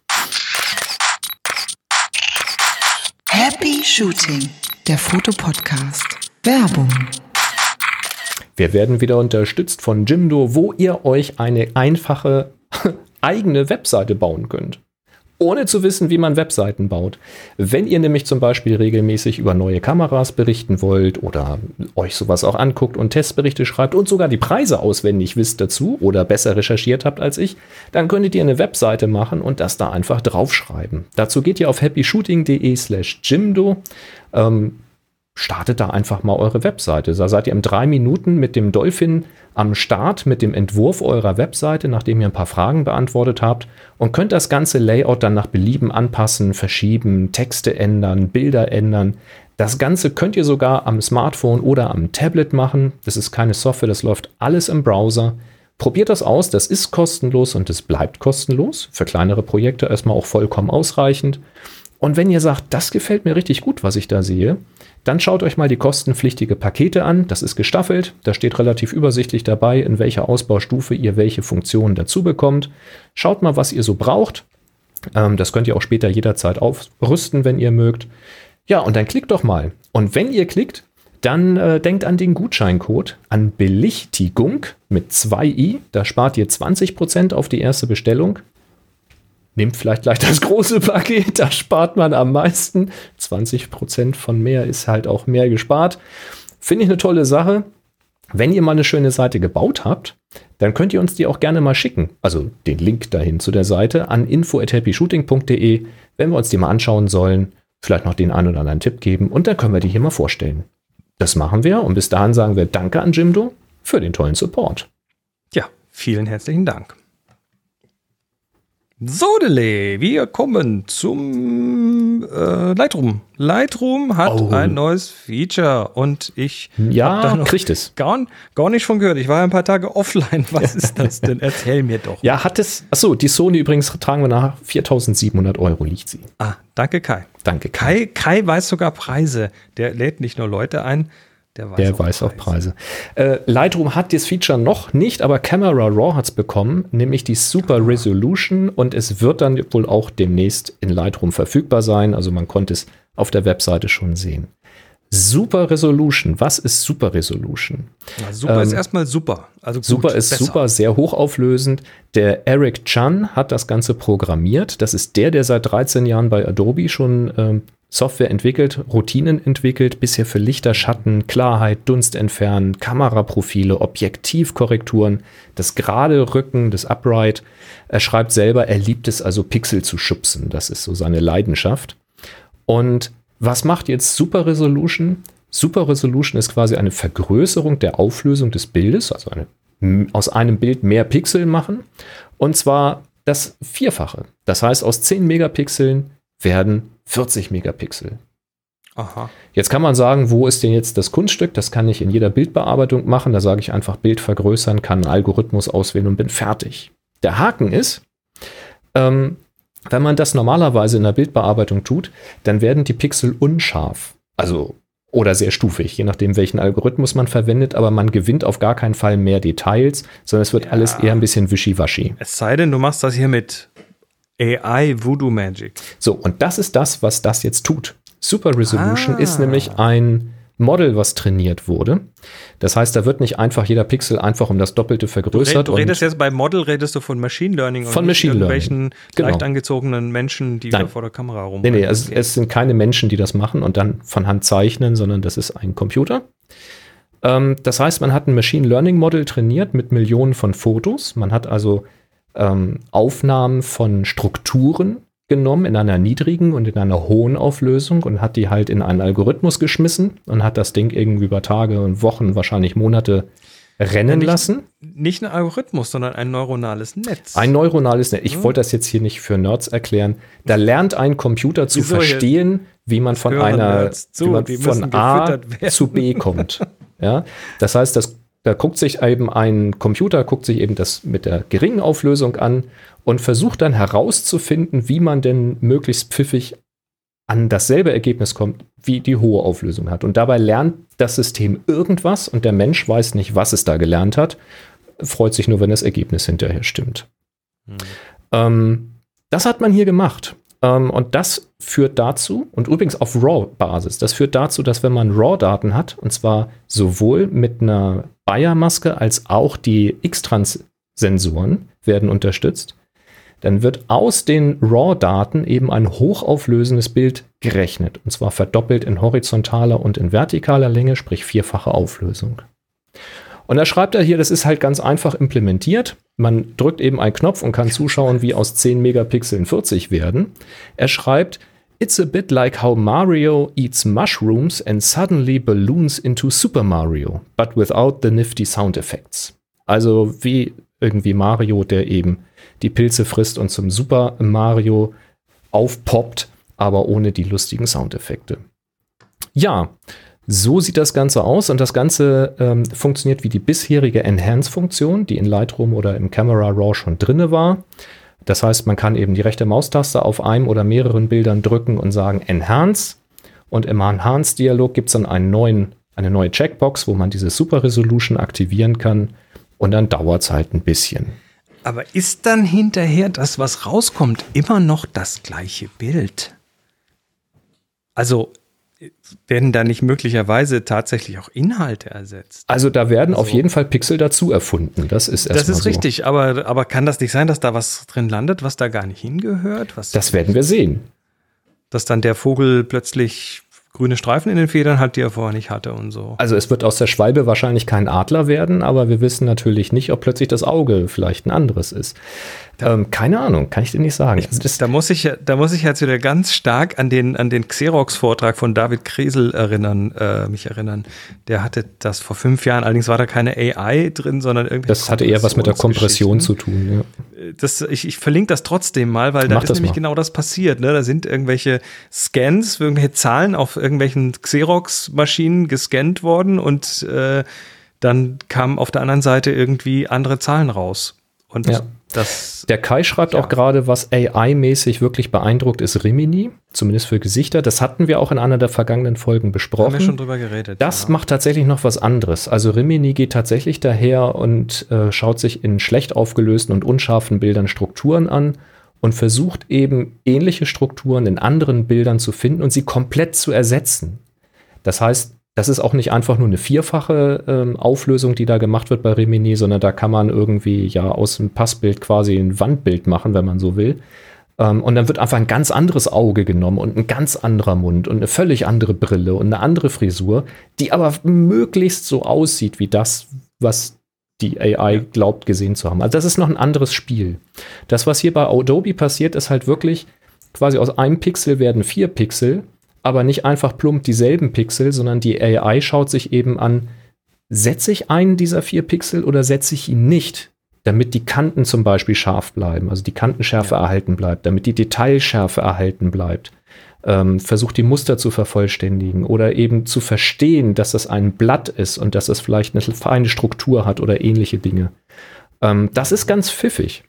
[SPEAKER 4] Happy Shooting, der Fotopodcast. Werbung.
[SPEAKER 1] Wir werden wieder unterstützt von Jimdo, wo ihr euch eine einfache eigene Webseite bauen könnt. Ohne zu wissen, wie man Webseiten baut. Wenn ihr nämlich zum Beispiel regelmäßig über neue Kameras berichten wollt oder euch sowas auch anguckt und Testberichte schreibt und sogar die Preise auswendig wisst dazu oder besser recherchiert habt als ich, dann könntet ihr eine Webseite machen und das da einfach draufschreiben. Dazu geht ihr auf happyshooting.de/Jimdo. Startet da einfach mal eure Webseite. Da seid ihr in 3 Minuten mit dem Dolphin am Start mit dem Entwurf eurer Webseite, nachdem ihr ein paar Fragen beantwortet habt und könnt das ganze Layout dann nach Belieben anpassen, verschieben, Texte ändern, Bilder ändern. Das Ganze könnt ihr sogar am Smartphone oder am Tablet machen. Das ist keine Software, das läuft alles im Browser. Probiert das aus, das ist kostenlos und es bleibt kostenlos. Für kleinere Projekte erstmal auch vollkommen ausreichend. Und wenn ihr sagt, das gefällt mir richtig gut, was ich da sehe, dann schaut euch mal die kostenpflichtige Pakete an. Das ist gestaffelt. Da steht relativ übersichtlich dabei, in welcher Ausbaustufe ihr welche Funktionen dazu bekommt. Schaut mal, was ihr so braucht. Das könnt ihr auch später jederzeit aufrüsten, wenn ihr mögt. Ja, und dann klickt doch mal. Und wenn ihr klickt, dann denkt an den Gutscheincode, an Belichtigung mit 2i. Da spart ihr 20% auf die erste Bestellung. Nehmt vielleicht gleich das große Paket, da spart man am meisten. 20% von mehr ist halt auch mehr gespart. Finde ich eine tolle Sache. Wenn ihr mal eine schöne Seite gebaut habt, dann könnt ihr uns die auch gerne mal schicken. Also den Link dahin zu der Seite an info@happyshooting.de, wenn wir uns die mal anschauen sollen, vielleicht noch den einen oder anderen Tipp geben und dann können wir die hier mal vorstellen. Das machen wir und bis dahin sagen wir Danke an Jimdo für den tollen Support.
[SPEAKER 2] Ja, vielen herzlichen Dank. Sodele, wir kommen zum Lightroom. Lightroom hat ein neues Feature und ich
[SPEAKER 1] kriegt es.
[SPEAKER 2] Gar nicht von gehört. Ich war ein paar Tage offline. Was ist das denn? Erzähl mir doch.
[SPEAKER 1] Ja, die Sony übrigens tragen wir nach 4.700 € liegt sie.
[SPEAKER 2] Danke Kai.
[SPEAKER 1] Danke
[SPEAKER 2] Kai. Kai weiß sogar Preise. Der lädt nicht nur Leute ein, der weiß auch Preise.
[SPEAKER 1] Lightroom hat das Feature noch nicht, aber Camera Raw hat es bekommen, nämlich die Super Resolution und es wird dann wohl auch demnächst in Lightroom verfügbar sein. Also man konnte es auf der Webseite schon sehen. Super Resolution. Was ist Super Resolution?
[SPEAKER 2] Ja, super ist erstmal super. Also gut,
[SPEAKER 1] super ist besser. Super, sehr hochauflösend. Der Eric Chan hat das Ganze programmiert. Das ist der seit 13 Jahren bei Adobe schon Software entwickelt, Routinen entwickelt, bisher für Lichter, Schatten, Klarheit, Dunst entfernen, Kameraprofile, Objektivkorrekturen, das gerade Rücken, das Upright. Er schreibt selber, er liebt es also Pixel zu schubsen. Das ist so seine Leidenschaft. Und Was macht jetzt Super Resolution? Super Resolution ist quasi eine Vergrößerung der Auflösung des Bildes, also aus einem Bild mehr Pixel machen, und zwar das Vierfache. Das heißt, aus 10 Megapixeln werden 40 Megapixel.
[SPEAKER 2] Aha.
[SPEAKER 1] Jetzt kann man sagen, wo ist denn jetzt das Kunststück? Das kann ich in jeder Bildbearbeitung machen. Da sage ich einfach Bild vergrößern, kann einen Algorithmus auswählen und bin fertig. Der Haken ist, wenn man das normalerweise in der Bildbearbeitung tut, dann werden die Pixel unscharf. Also oder sehr stufig, je nachdem, welchen Algorithmus man verwendet, aber man gewinnt auf gar keinen Fall mehr Details, sondern es wird alles eher ein bisschen wischiwaschi.
[SPEAKER 2] Es sei denn, du machst das hier mit AI Voodoo Magic.
[SPEAKER 1] So, und das ist das, was das jetzt tut. Super Resolution ist nämlich ein Model, was trainiert wurde. Das heißt, da wird nicht einfach jeder Pixel einfach um das Doppelte vergrößert.
[SPEAKER 2] Du redest jetzt bei Model, redest du von Machine Learning
[SPEAKER 1] von
[SPEAKER 2] und
[SPEAKER 1] Machine
[SPEAKER 2] irgendwelchen
[SPEAKER 1] Learning.
[SPEAKER 2] leicht angezogenen Menschen, die da vor der Kamera rumrennen.
[SPEAKER 1] Nee, es sind keine Menschen, die das machen und dann von Hand zeichnen, sondern das ist ein Computer. Das heißt, man hat ein Machine Learning Model trainiert mit Millionen von Fotos. Man hat also Aufnahmen von Strukturen genommen in einer niedrigen und in einer hohen Auflösung und hat die halt in einen Algorithmus geschmissen und hat das Ding irgendwie über Tage und Wochen, wahrscheinlich Monate rennen lassen.
[SPEAKER 2] Nicht ein Algorithmus, sondern ein neuronales Netz.
[SPEAKER 1] Ein neuronales Netz. Ich wollte das jetzt hier nicht für Nerds erklären. Da lernt ein Computer zu verstehen, wie man von A zu B kommt. Ja? Das heißt, da guckt sich eben ein Computer, das mit der geringen Auflösung an und versucht dann herauszufinden, wie man denn möglichst pfiffig an dasselbe Ergebnis kommt, wie die hohe Auflösung hat. Und dabei lernt das System irgendwas und der Mensch weiß nicht, was es da gelernt hat, freut sich nur, wenn das Ergebnis hinterher stimmt. Das hat man hier gemacht. Und das führt dazu, und übrigens auf RAW-Basis, das führt dazu, dass wenn man RAW-Daten hat, und zwar sowohl mit einer Bayer-Maske als auch die X-Trans-Sensoren werden unterstützt, dann wird aus den RAW-Daten eben ein hochauflösendes Bild gerechnet. Und zwar verdoppelt in horizontaler und in vertikaler Länge, sprich vierfache Auflösung. Und da schreibt er hier, das ist halt ganz einfach implementiert. Man drückt eben einen Knopf und kann zuschauen, wie aus 10 Megapixeln 40 werden. Er schreibt, it's a bit like how Mario eats mushrooms and suddenly balloons into Super Mario, but without the nifty sound effects. Also wie irgendwie Mario, der eben die Pilze frisst und zum Super Mario aufpoppt, aber ohne die lustigen Soundeffekte. Ja, so sieht das Ganze aus und das Ganze funktioniert wie die bisherige Enhance-Funktion, die in Lightroom oder im Camera Raw schon drinne war. Das heißt, man kann eben die rechte Maustaste auf einem oder mehreren Bildern drücken und sagen Enhance. Und im Enhance-Dialog gibt es dann eine neue Checkbox, wo man diese Super Resolution aktivieren kann. Und dann dauert es halt ein bisschen.
[SPEAKER 2] Aber ist dann hinterher das, was rauskommt, immer noch das gleiche Bild? Also werden da nicht möglicherweise tatsächlich auch Inhalte ersetzt?
[SPEAKER 1] Also da werden auf jeden Fall Pixel dazu erfunden. Das ist erstmal so.
[SPEAKER 2] Das ist richtig, aber kann das nicht sein, dass da was drin landet, was da gar nicht hingehört?
[SPEAKER 1] Das werden wir sehen.
[SPEAKER 2] Dass dann der Vogel plötzlich grüne Streifen in den Federn hat, die er vorher nicht hatte und so.
[SPEAKER 1] Also es wird aus der Schwalbe wahrscheinlich kein Adler werden, aber wir wissen natürlich nicht, ob plötzlich das Auge vielleicht ein anderes ist. Keine Ahnung, kann ich dir nicht sagen.
[SPEAKER 2] Da muss ich jetzt wieder ganz stark an den Xerox-Vortrag von David Kresel mich erinnern. Der hatte das vor 5 Jahren, allerdings war da keine AI drin, sondern irgendwie.
[SPEAKER 1] Das hatte eher was mit der Kompression zu tun, ja.
[SPEAKER 2] Ich verlinke das trotzdem mal, weil da ist nämlich genau das passiert. Ne? Da sind irgendwelche Scans, irgendwelche Zahlen auf irgendwelchen Xerox-Maschinen gescannt worden und dann kamen auf der anderen Seite irgendwie andere Zahlen raus. Und
[SPEAKER 1] ja. Der Kai schreibt auch gerade, was AI-mäßig wirklich beeindruckt, ist Rimini, zumindest für Gesichter. Das hatten wir auch in einer der vergangenen Folgen besprochen.
[SPEAKER 2] Haben wir schon drüber geredet.
[SPEAKER 1] Das macht tatsächlich noch was anderes. Also Rimini geht tatsächlich daher und schaut sich in schlecht aufgelösten und unscharfen Bildern Strukturen an und versucht eben ähnliche Strukturen in anderen Bildern zu finden und sie komplett zu ersetzen. Das heißt, das ist auch nicht einfach nur eine vierfache Auflösung, die da gemacht wird bei Rimini, sondern da kann man irgendwie ja aus dem Passbild quasi ein Wandbild machen, wenn man so will. Und dann wird einfach ein ganz anderes Auge genommen und ein ganz anderer Mund und eine völlig andere Brille und eine andere Frisur, die aber möglichst so aussieht wie das, was die AI glaubt gesehen zu haben. Also das ist noch ein anderes Spiel. Das, was hier bei Adobe passiert, ist halt wirklich quasi aus einem Pixel werden 4 Pixel. aber nicht einfach plump dieselben Pixel, sondern die AI schaut sich eben an, setze ich einen dieser 4 Pixel oder setze ich ihn nicht, damit die Kanten zum Beispiel scharf bleiben, also die Kantenschärfe erhalten bleibt, damit die Detailschärfe erhalten bleibt. Versucht die Muster zu vervollständigen oder eben zu verstehen, dass das ein Blatt ist und dass das vielleicht eine feine Struktur hat oder ähnliche Dinge. Das ist ganz pfiffig.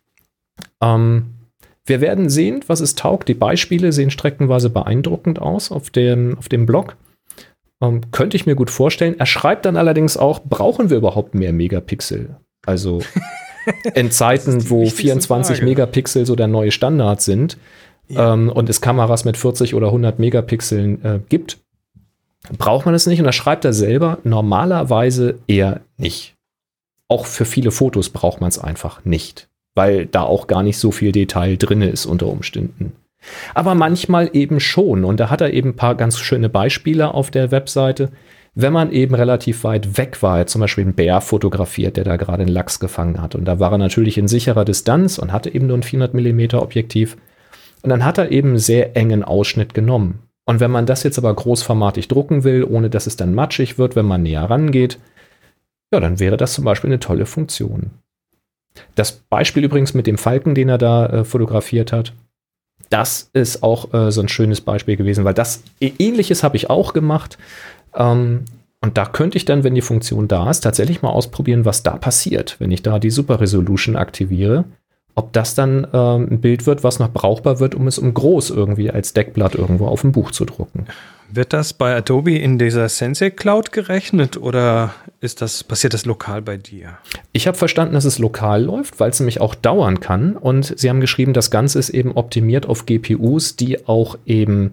[SPEAKER 1] Wir werden sehen, was es taugt. Die Beispiele sehen streckenweise beeindruckend aus auf dem Blog. Könnte ich mir gut vorstellen. Er schreibt dann allerdings auch, brauchen wir überhaupt mehr Megapixel? Also in Zeiten, wo 24 Megapixel so der neue Standard sind, und es Kameras mit 40 oder 100 Megapixeln gibt, braucht man es nicht. Und da schreibt er selber, normalerweise eher nicht. Auch für viele Fotos braucht man es einfach nicht, weil da auch gar nicht so viel Detail drin ist unter Umständen. Aber manchmal eben schon. Und da hat er eben ein paar ganz schöne Beispiele auf der Webseite. Wenn man eben relativ weit weg war, zum Beispiel einen Bär fotografiert, der da gerade einen Lachs gefangen hat. Und da war er natürlich in sicherer Distanz und hatte eben nur ein 400 mm Objektiv. Und dann hat er eben einen sehr engen Ausschnitt genommen. Und wenn man das jetzt aber großformatig drucken will, ohne dass es dann matschig wird, wenn man näher rangeht, ja, dann wäre das zum Beispiel eine tolle Funktion. Das Beispiel übrigens mit dem Falken, den er da fotografiert hat, das ist auch so ein schönes Beispiel gewesen, weil das Ähnliches habe ich auch gemacht. Und da könnte ich dann, wenn die Funktion da ist, tatsächlich mal ausprobieren, was da passiert, wenn ich da die Super Resolution aktiviere. Ob das dann ein Bild wird, was noch brauchbar wird, um es groß irgendwie als Deckblatt irgendwo auf dem Buch zu drucken.
[SPEAKER 2] Wird das bei Adobe in dieser Sensei Cloud gerechnet oder passiert das lokal bei dir? Ich habe verstanden, dass es lokal läuft, weil es nämlich auch dauern kann. Und sie haben geschrieben, das Ganze ist eben optimiert auf GPUs, die auch eben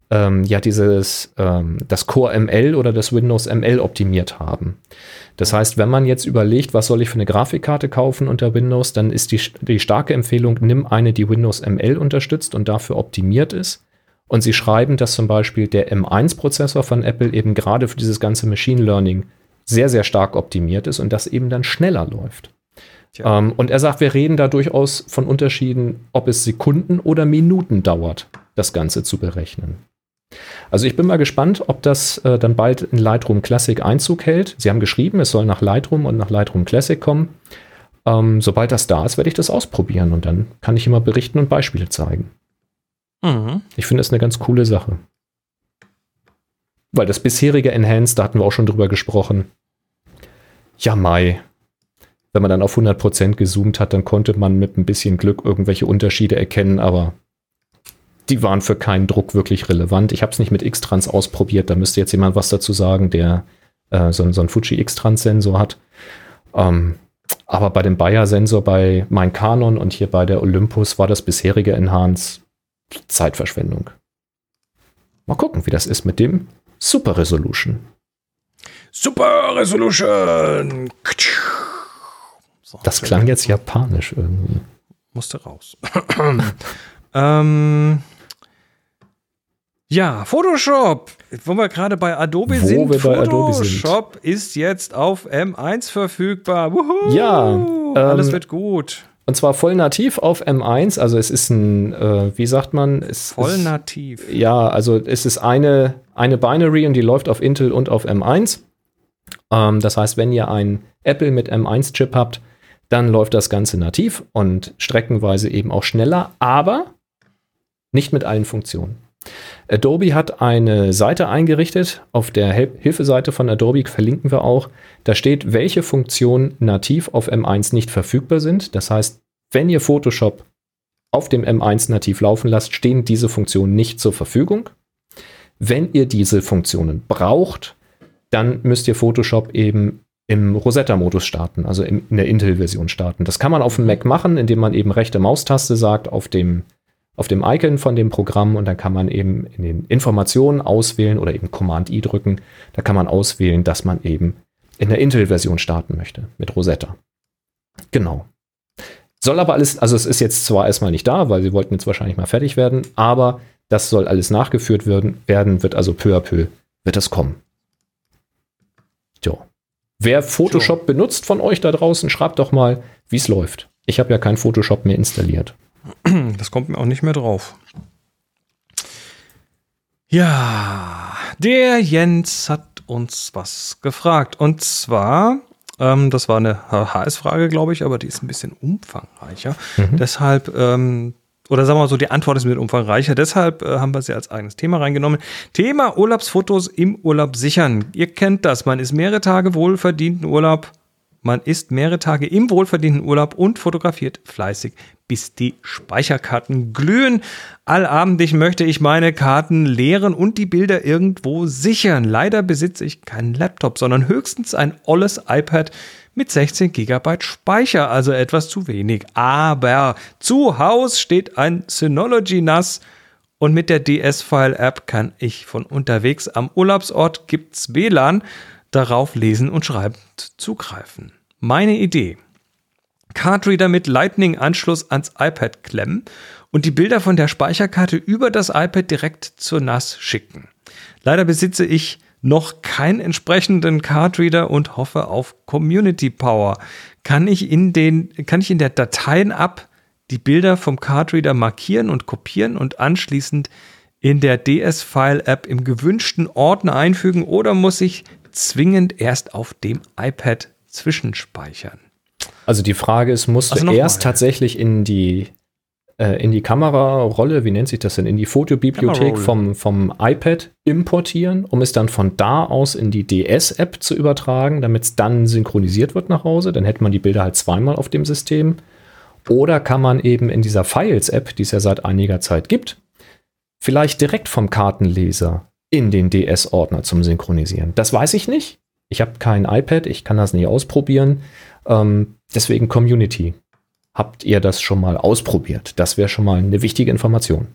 [SPEAKER 2] das Core ML oder das Windows ML optimiert haben. Das heißt, wenn man jetzt überlegt, was soll ich für eine Grafikkarte kaufen unter Windows, dann ist die starke Empfehlung, nimm eine, die Windows ML unterstützt und dafür optimiert ist. Und sie schreiben, dass zum Beispiel der M1-Prozessor von Apple eben gerade für dieses ganze Machine Learning sehr, sehr stark optimiert ist und das eben dann schneller läuft. Und er sagt, wir reden da durchaus von Unterschieden, ob es Sekunden oder Minuten dauert, das Ganze zu berechnen. Also ich bin mal gespannt, ob das dann bald in Lightroom Classic Einzug hält. Sie haben geschrieben, es soll nach Lightroom und nach Lightroom Classic kommen. Sobald das da ist, werde ich das ausprobieren und dann kann ich immer berichten und Beispiele zeigen. Mhm. Ich finde das eine ganz coole Sache. Weil das bisherige Enhanced, da hatten wir auch schon drüber gesprochen. Ja, wenn man dann auf 100% gezoomt hat, dann konnte man mit ein bisschen Glück irgendwelche Unterschiede erkennen, aber die waren für keinen Druck wirklich relevant. Ich habe es nicht mit X-Trans ausprobiert, da müsste jetzt jemand was dazu sagen, der so einen Fuji X-Trans-Sensor hat. Aber bei dem Bayer-Sensor bei mein Canon und hier bei der Olympus war das bisherige Enhance Zeitverschwendung. Mal gucken, wie das ist mit dem Super Resolution. Super Resolution! So, das klang jetzt japanisch irgendwie. Musste raus. Ja, Photoshop, wo wir gerade bei Adobe sind. Photoshop ist jetzt auf M1 verfügbar. Wuhu!
[SPEAKER 1] Ja.
[SPEAKER 2] Alles wird gut.
[SPEAKER 1] Und zwar voll nativ auf M1. Also es ist ein, wie sagt man?
[SPEAKER 2] Voll nativ.
[SPEAKER 1] Ja, also es ist eine Binary und die läuft auf Intel und auf M1. Das heißt, wenn ihr ein Apple mit M1-Chip habt, dann läuft das Ganze nativ und streckenweise eben auch schneller, aber nicht mit allen Funktionen. Adobe hat eine Seite eingerichtet, auf der Hilfeseite von Adobe verlinken wir auch. Da steht, welche Funktionen nativ auf M1 nicht verfügbar sind. Das heißt, wenn ihr Photoshop auf dem M1 nativ laufen lasst, stehen diese Funktionen nicht zur Verfügung. Wenn ihr diese Funktionen braucht, dann müsst ihr Photoshop eben im Rosetta-Modus starten, also in der Intel-Version starten. Das kann man auf dem Mac machen, indem man eben rechte Maustaste sagt auf dem Icon von dem Programm und dann kann man eben in den Informationen auswählen oder eben Command-I drücken. Da kann man auswählen, dass man eben in der Intel-Version starten möchte mit Rosetta. Genau. Soll aber alles, also es ist jetzt zwar erstmal nicht da, weil sie wollten jetzt wahrscheinlich mal fertig werden, aber das soll alles nachgeführt werden, wird also peu à peu, wird das kommen. Jo. Wer Photoshop benutzt von euch da draußen, schreibt doch mal, wie es läuft. Ich habe ja kein Photoshop mehr installiert.
[SPEAKER 2] Das kommt mir auch nicht mehr drauf. Ja, der Jens hat uns was gefragt. Und zwar, das war eine HS-Frage, glaube ich, aber die ist ein bisschen umfangreicher. Deshalb, oder sagen wir mal so, die Antwort ist ein bisschen umfangreicher. Deshalb haben wir sie als eigenes Thema reingenommen. Thema Urlaubsfotos im Urlaub sichern. Ihr kennt das, man ist mehrere Tage wohlverdienten Urlaub. Man ist mehrere Tage im wohlverdienten Urlaub und fotografiert fleißig, bis die Speicherkarten glühen. Allabendlich möchte ich meine Karten leeren und die Bilder irgendwo sichern. Leider besitze ich keinen Laptop, sondern höchstens ein olles iPad mit 16 GB Speicher, also etwas zu wenig. Aber zu Hause steht ein Synology NAS und mit der DS-File-App kann ich von unterwegs am Urlaubsort, gibt's WLAN, darauf lesen und schreiben zugreifen. Meine Idee: Cardreader mit Lightning-Anschluss ans iPad klemmen und die Bilder von der Speicherkarte über das iPad direkt zur NAS schicken. Leider besitze ich noch keinen entsprechenden Cardreader und hoffe auf Community Power. Kann ich in der Dateien-App die Bilder vom Cardreader markieren und kopieren und anschließend in der DS-File-App im gewünschten Ordner einfügen oder muss ich zwingend erst auf dem iPad zwischenspeichern?
[SPEAKER 1] Also die Frage ist, musst du erst tatsächlich in die Kamerarolle, wie nennt sich das denn, in die Fotobibliothek vom iPad importieren, um es dann von da aus in die DS-App zu übertragen, damit es dann synchronisiert wird nach Hause? Dann hätte man die Bilder halt zweimal auf dem System. Oder kann man eben in dieser Files-App, die es ja seit einiger Zeit gibt, vielleicht direkt vom Kartenleser in den DS-Ordner zum Synchronisieren? Das weiß ich nicht. Ich habe kein iPad, ich kann das nicht ausprobieren. Deswegen Community. Habt ihr das schon mal ausprobiert? Das wäre schon mal eine wichtige Information.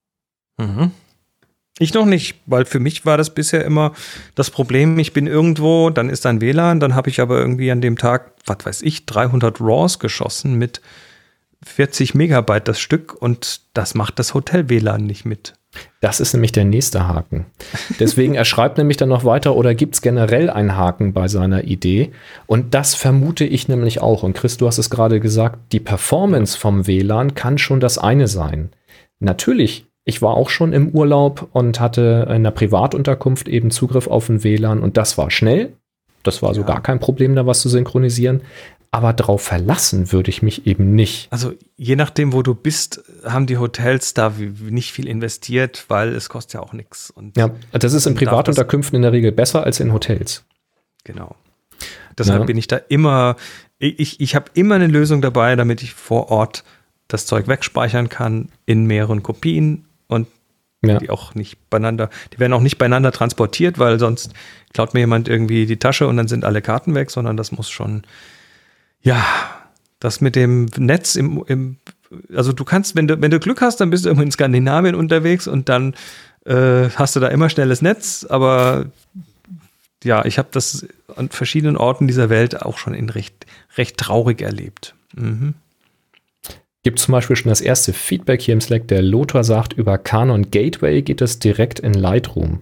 [SPEAKER 2] Ich noch nicht, weil für mich war das bisher immer das Problem, ich bin irgendwo, dann ist ein WLAN, dann habe ich aber irgendwie an dem Tag, was weiß ich, 300 RAWs geschossen mit 40 Megabyte das Stück und das macht das Hotel-WLAN nicht mit.
[SPEAKER 1] Das ist nämlich der nächste Haken. Deswegen, er schreibt nämlich dann noch weiter, oder gibt es generell einen Haken bei seiner Idee? Und das vermute ich nämlich auch. Und Chris, du hast es gerade gesagt, die Performance vom WLAN kann schon das eine sein. Natürlich, ich war auch schon im Urlaub und hatte in einer Privatunterkunft eben Zugriff auf ein WLAN und das war schnell. Das war so gar kein Problem, da was zu synchronisieren. Aber darauf verlassen würde ich mich eben nicht.
[SPEAKER 2] Also je nachdem, wo du bist, haben die Hotels da nicht viel investiert, weil es kostet ja auch nichts.
[SPEAKER 1] Ja, das ist in Privatunterkünften in der Regel besser als in Hotels.
[SPEAKER 2] Genau. Deshalb bin ich da immer, ich habe immer eine Lösung dabei, damit ich vor Ort das Zeug wegspeichern kann in mehreren Kopien und die auch nicht beieinander, die werden auch nicht beieinander transportiert, weil sonst klaut mir jemand irgendwie die Tasche und dann sind alle Karten weg, sondern das muss schon. Ja, das mit dem Netz also du kannst, wenn du Glück hast, dann bist du irgendwo in Skandinavien unterwegs und dann hast du da immer schnelles Netz, aber ja, ich habe das an verschiedenen Orten dieser Welt auch schon in recht traurig erlebt.
[SPEAKER 1] Gibt zum Beispiel schon das erste Feedback hier im Slack, der Lothar sagt, über Canon Gateway geht es direkt in Lightroom.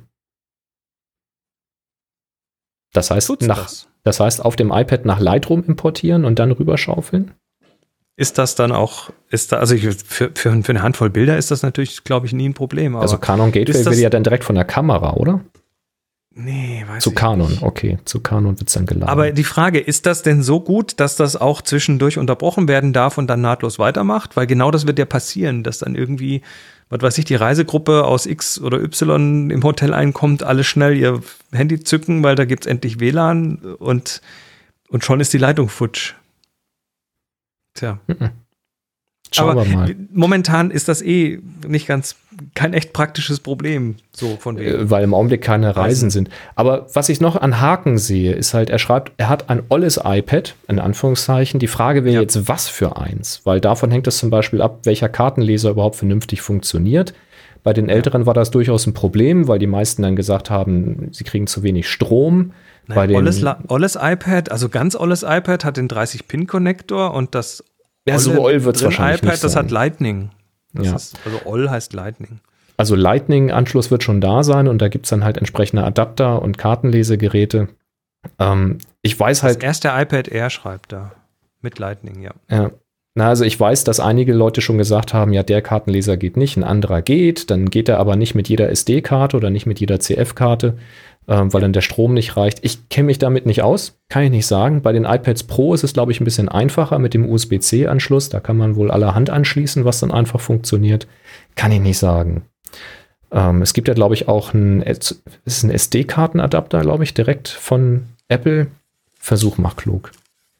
[SPEAKER 1] Das heißt, auf dem iPad nach Lightroom importieren und dann rüberschaufeln?
[SPEAKER 2] Ist das dann auch, also für eine Handvoll Bilder ist das natürlich, glaube ich, nie ein Problem. Aber
[SPEAKER 1] also Canon Gateway will ja dann direkt von der Kamera, oder?
[SPEAKER 2] Nee, weiß ich nicht.
[SPEAKER 1] Zu Canon, okay. Zu Canon wird es dann geladen.
[SPEAKER 2] Aber die Frage, ist das denn so gut, dass das auch zwischendurch unterbrochen werden darf und dann nahtlos weitermacht? Weil genau das wird ja passieren, dass dann irgendwie, was weiß ich, die Reisegruppe aus X oder Y im Hotel einkommt, alle schnell ihr Handy zücken, weil da gibt es endlich WLAN und schon ist die Leitung futsch. Tja.
[SPEAKER 1] Schauen wir mal.
[SPEAKER 2] Momentan ist das kein echt praktisches Problem. So von wegen.
[SPEAKER 1] Weil im Augenblick keine Reisen sind. Aber was ich noch an Haken sehe, ist halt, er schreibt, er hat ein olles iPad, in Anführungszeichen. Die Frage wäre jetzt, was für eins? Weil davon hängt es zum Beispiel ab, welcher Kartenleser überhaupt vernünftig funktioniert. Bei den Älteren war das durchaus ein Problem, weil die meisten dann gesagt haben, sie kriegen zu wenig Strom.
[SPEAKER 2] Olles iPad, also ganz olles iPad hat den 30-Pin-Connector und das
[SPEAKER 1] so oll wird es wahrscheinlich
[SPEAKER 2] iPad,
[SPEAKER 1] nicht
[SPEAKER 2] das
[SPEAKER 1] sein.
[SPEAKER 2] hat Lightning. Also oll heißt Lightning.
[SPEAKER 1] Also Lightning-Anschluss wird schon da sein und da gibt es dann halt entsprechende Adapter und Kartenlesegeräte. Ich weiß halt.
[SPEAKER 2] Das erste iPad Air schreibt da. Mit Lightning, ja.
[SPEAKER 1] Ja. Na, also ich weiß, dass einige Leute schon gesagt haben, ja, der Kartenleser geht nicht, ein anderer geht, dann geht er aber nicht mit jeder SD-Karte oder nicht mit jeder CF-Karte, weil dann der Strom nicht reicht. Ich kenne mich damit nicht aus, kann ich nicht sagen. Bei den iPads Pro ist es, glaube ich, ein bisschen einfacher mit dem USB-C-Anschluss. Da kann man wohl allerhand anschließen, was dann einfach funktioniert. Kann ich nicht sagen. Es gibt ja, glaube ich, auch ein SD-Kartenadapter, glaube ich, direkt von Apple. Versuch mal klug.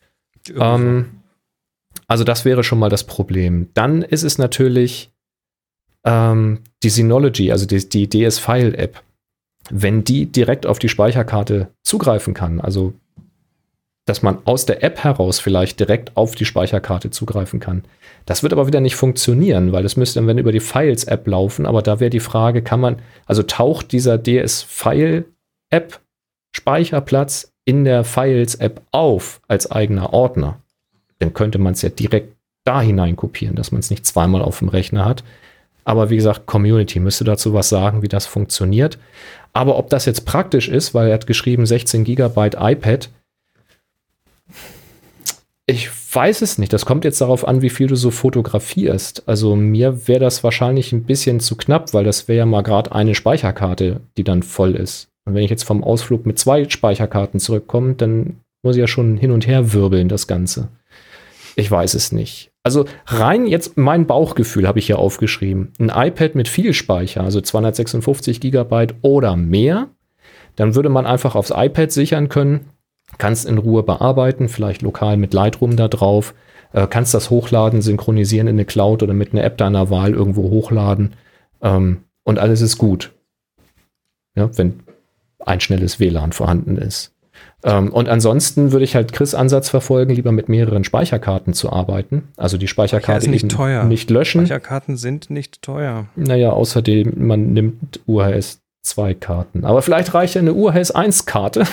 [SPEAKER 1] Also das wäre schon mal das Problem. Dann ist es natürlich die Synology, also die DS-File-App. Wenn die direkt auf die Speicherkarte zugreifen kann, also dass man aus der App heraus vielleicht direkt auf die Speicherkarte zugreifen kann. Das wird aber wieder nicht funktionieren, weil das müsste dann, wenn über die Files-App laufen, aber da wäre die Frage, taucht dieser DS-File-App Speicherplatz in der Files-App auf als eigener Ordner? Dann könnte man es ja direkt da hinein kopieren, dass man es nicht zweimal auf dem Rechner hat. Aber wie gesagt, Community müsste dazu was sagen, wie das funktioniert. Aber ob das jetzt praktisch ist, weil er hat geschrieben 16 GB iPad, ich weiß es nicht. Das kommt jetzt darauf an, wie viel du so fotografierst. Also mir wäre das wahrscheinlich ein bisschen zu knapp, weil das wäre ja mal gerade eine Speicherkarte, die dann voll ist. Und wenn ich jetzt vom Ausflug mit 2 Speicherkarten zurückkomme, dann muss ich ja schon hin und her wirbeln, das Ganze. Ich weiß es nicht. Also rein jetzt mein Bauchgefühl habe ich hier aufgeschrieben. Ein iPad mit viel Speicher, also 256 GB oder mehr, dann würde man einfach aufs iPad sichern können, kannst in Ruhe bearbeiten, vielleicht lokal mit Lightroom da drauf, kannst das hochladen, synchronisieren in eine Cloud oder mit einer App deiner Wahl irgendwo hochladen und alles ist gut. Ja, wenn ein schnelles WLAN vorhanden ist. Und ansonsten würde ich halt Chris' Ansatz verfolgen, lieber mit mehreren Speicherkarten zu arbeiten. Also die Speicherkarte
[SPEAKER 2] nicht teuer.
[SPEAKER 1] Nicht löschen.
[SPEAKER 2] Speicherkarten sind nicht teuer.
[SPEAKER 1] Naja, außerdem, man nimmt UHS 2 Karten. Aber vielleicht reicht ja eine UHS 1 Karte.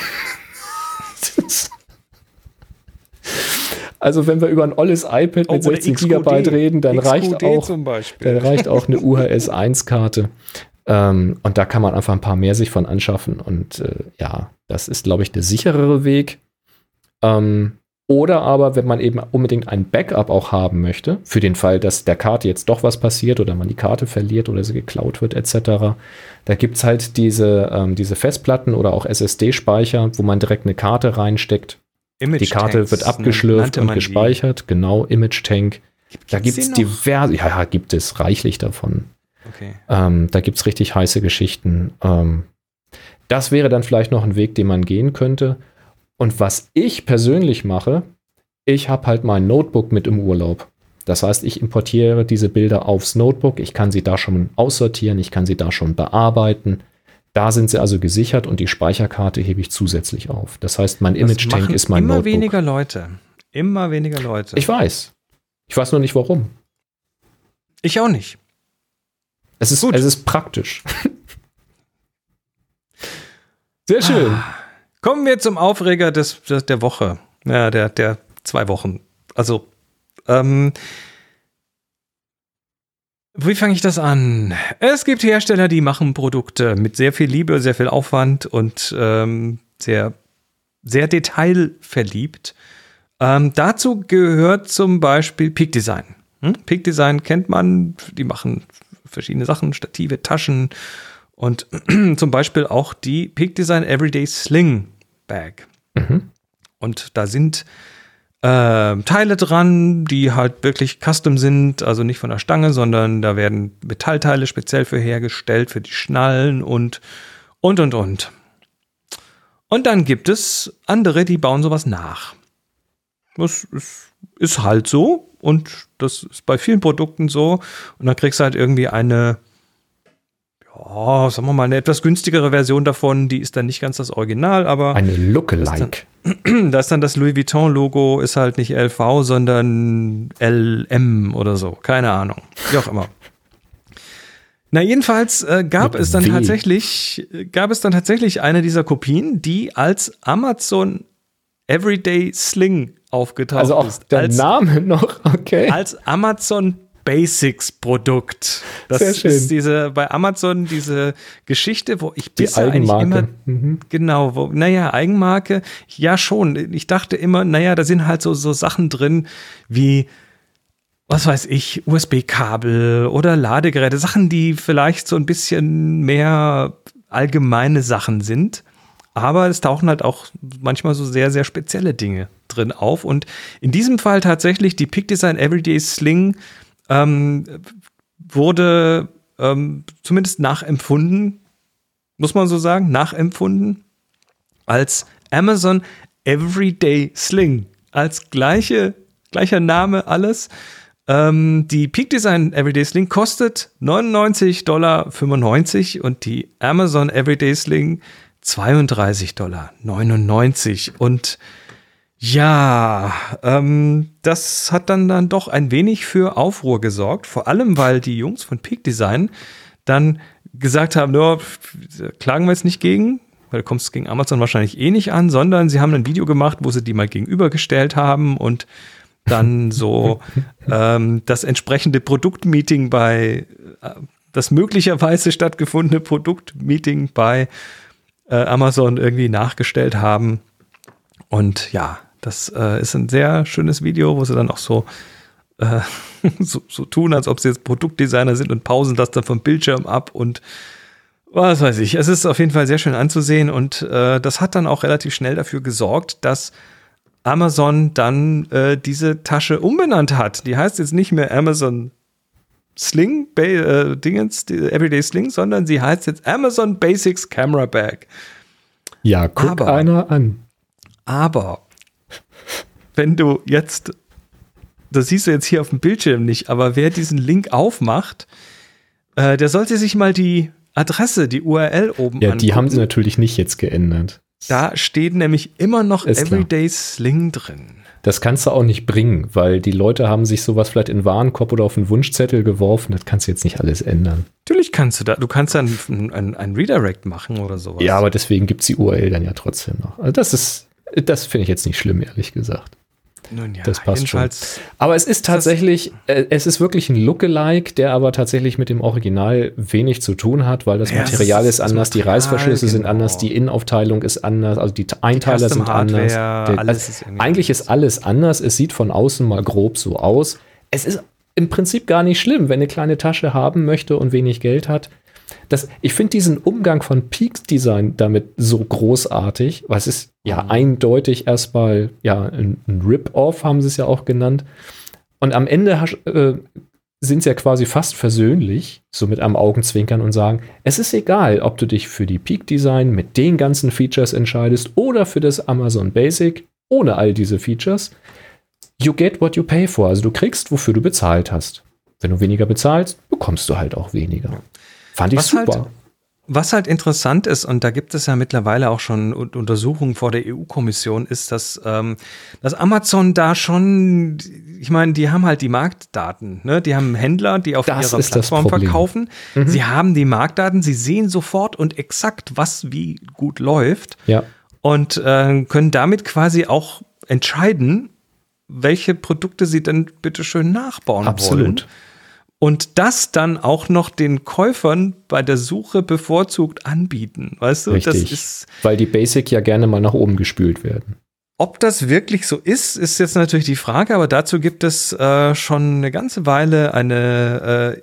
[SPEAKER 1] Also wenn wir über ein olles iPad mit 16 GB reden, dann reicht auch eine UHS 1 Karte. Und da kann man einfach ein paar mehr sich von anschaffen. Und ja, das ist, glaube ich, der sicherere Weg. Oder aber, wenn man eben unbedingt ein Backup auch haben möchte, für den Fall, dass der Karte jetzt doch was passiert oder man die Karte verliert oder sie geklaut wird etc., da gibt es halt diese Festplatten oder auch SSD-Speicher, wo man direkt eine Karte reinsteckt. Die Karte wird abgeschlürft und gespeichert. Genau, Image Tank. Da gibt es diverse, ja, gibt es reichlich davon.
[SPEAKER 2] Okay.
[SPEAKER 1] Da gibt es richtig heiße Geschichten. Das wäre dann vielleicht noch ein Weg, den man gehen könnte. Und was ich persönlich mache, ich habe halt mein Notebook mit im Urlaub. Das heißt, ich importiere diese Bilder aufs Notebook. Ich kann sie da schon aussortieren, ich kann sie da schon bearbeiten. Da sind sie also gesichert und die Speicherkarte hebe ich zusätzlich auf. Das heißt, mein Image-Tank ist mein Notebook.
[SPEAKER 2] Immer weniger Leute.
[SPEAKER 1] Ich weiß. Ich weiß nur nicht, warum.
[SPEAKER 2] Ich auch nicht.
[SPEAKER 1] Es ist praktisch. Sehr schön.
[SPEAKER 2] Kommen wir zum Aufreger der Woche. Ja, der 2 Wochen. Also, wie fange ich das an? Es gibt Hersteller, die machen Produkte mit sehr viel Liebe, sehr viel Aufwand und sehr, sehr detailverliebt. Dazu gehört zum Beispiel Peak Design. Peak Design kennt man, die machen verschiedene Sachen, Stative, Taschen und zum Beispiel auch die Peak Design Everyday Sling Bag. Und da sind Teile dran, die halt wirklich custom sind, also nicht von der Stange, sondern da werden Metallteile speziell für hergestellt, für die Schnallen und. Und dann gibt es andere, die bauen sowas nach. Das ist halt so und das ist bei vielen Produkten so. Und dann kriegst du halt irgendwie eine etwas günstigere Version davon, die ist dann nicht ganz das Original, aber
[SPEAKER 1] eine Lookalike.
[SPEAKER 2] Da ist dann das Louis Vuitton-Logo, ist halt nicht LV, sondern LM oder so. Keine Ahnung. Wie auch immer. Na, jedenfalls gab es dann tatsächlich eine dieser Kopien, die als Amazon Everyday Sling aufgetaucht ist.
[SPEAKER 1] Also auch der Name noch, okay.
[SPEAKER 2] Als Amazon Basics Produkt. Das ist bei Amazon diese Geschichte, wo ich bisher eigentlich immer, genau, Eigenmarke, ja schon. Ich dachte immer, da sind halt so Sachen drin wie was weiß ich, USB-Kabel oder Ladegeräte, Sachen, die vielleicht so ein bisschen mehr allgemeine Sachen sind. Aber es tauchen halt auch manchmal so sehr, sehr spezielle Dinge drin auf. Und in diesem Fall tatsächlich die Peak Design Everyday Sling wurde zumindest nachempfunden, muss man so sagen, nachempfunden als Amazon Everyday Sling. Als gleicher Name alles. Die Peak Design Everyday Sling kostet $99,95 und die Amazon Everyday Sling $32,99. Und ja, das hat dann doch ein wenig für Aufruhr gesorgt, vor allem, weil die Jungs von Peak Design dann gesagt haben, no, klagen wir jetzt nicht gegen, weil kommt es gegen Amazon wahrscheinlich eh nicht an, sondern sie haben ein Video gemacht, wo sie die mal gegenübergestellt haben und dann so das entsprechende Produktmeeting das möglicherweise stattgefundene Produktmeeting bei Amazon irgendwie nachgestellt haben. Und ja, das ist ein sehr schönes Video, wo sie dann auch so tun, als ob sie jetzt Produktdesigner sind und pausen das dann vom Bildschirm ab und was weiß ich. Es ist auf jeden Fall sehr schön anzusehen und das hat dann auch relativ schnell dafür gesorgt, dass Amazon dann diese Tasche umbenannt hat. Die heißt jetzt nicht mehr Amazon Sling, Everyday Sling, sondern sie heißt jetzt Amazon Basics Camera Bag.
[SPEAKER 1] Ja, guck einer an.
[SPEAKER 2] Aber wenn du jetzt, das siehst du jetzt hier auf dem Bildschirm nicht, aber wer diesen Link aufmacht, der sollte sich mal die Adresse, die URL oben
[SPEAKER 1] Ja,
[SPEAKER 2] angucken.
[SPEAKER 1] die haben sie natürlich nicht jetzt geändert.
[SPEAKER 2] Da steht nämlich immer noch Everyday Sling drin.
[SPEAKER 1] Das kannst du auch nicht bringen, weil die Leute haben sich sowas vielleicht in den Warenkorb oder auf einen Wunschzettel geworfen. Das kannst du jetzt nicht alles ändern.
[SPEAKER 2] Natürlich kannst du kannst dann ein Redirect machen oder sowas.
[SPEAKER 1] Ja, aber deswegen gibt es die URL dann ja trotzdem noch. Also das finde ich jetzt nicht schlimm, ehrlich gesagt.
[SPEAKER 2] Nun ja,
[SPEAKER 1] das passt schon.
[SPEAKER 2] jedenfalls.
[SPEAKER 1] Aber es ist tatsächlich, es ist wirklich ein Lookalike, der aber tatsächlich mit dem Original wenig zu tun hat, weil das
[SPEAKER 2] Ja,
[SPEAKER 1] Material ist
[SPEAKER 2] das
[SPEAKER 1] anders, die
[SPEAKER 2] Material,
[SPEAKER 1] Reißverschlüsse sind
[SPEAKER 2] genau.
[SPEAKER 1] anders, die Innenaufteilung ist anders, also die Einteiler sind anders.
[SPEAKER 2] Alles ist irgendwie
[SPEAKER 1] Eigentlich ist alles anders. Es sieht von außen mal grob so aus. Es ist im Prinzip gar nicht schlimm, wenn eine kleine Tasche haben möchte und wenig Geld hat. Ich finde diesen Umgang von Peak Design damit so großartig, weil es ist ja eindeutig erstmal ein Rip-Off, haben sie es ja auch genannt. Und am Ende sind sie ja quasi fast versöhnlich, so mit einem Augenzwinkern und sagen, es ist egal, ob du dich für die Peak Design mit den ganzen Features entscheidest oder für das Amazon Basic ohne all diese Features. You get what you pay for. Also du kriegst, wofür du bezahlt hast. Wenn du weniger bezahlst, bekommst du halt auch weniger. Fand ich super.
[SPEAKER 2] Was halt interessant ist, und da gibt es ja mittlerweile auch schon Untersuchungen vor der EU-Kommission, ist, dass Amazon da schon, ich meine, die haben halt die Marktdaten, ne? Die haben Händler, die auf ihrer Plattform verkaufen. Sie haben die Marktdaten, sie sehen sofort und exakt, was wie gut läuft.
[SPEAKER 1] Ja.
[SPEAKER 2] Und können damit quasi auch entscheiden, welche Produkte sie denn bitteschön nachbauen wollen. Und das dann auch noch den Käufern bei der Suche bevorzugt anbieten. Weißt du,
[SPEAKER 1] richtig,
[SPEAKER 2] das ist,
[SPEAKER 1] weil die Basic ja gerne mal nach oben gespült werden.
[SPEAKER 2] Ob das wirklich so ist jetzt natürlich die Frage, aber dazu gibt es schon eine ganze Weile eine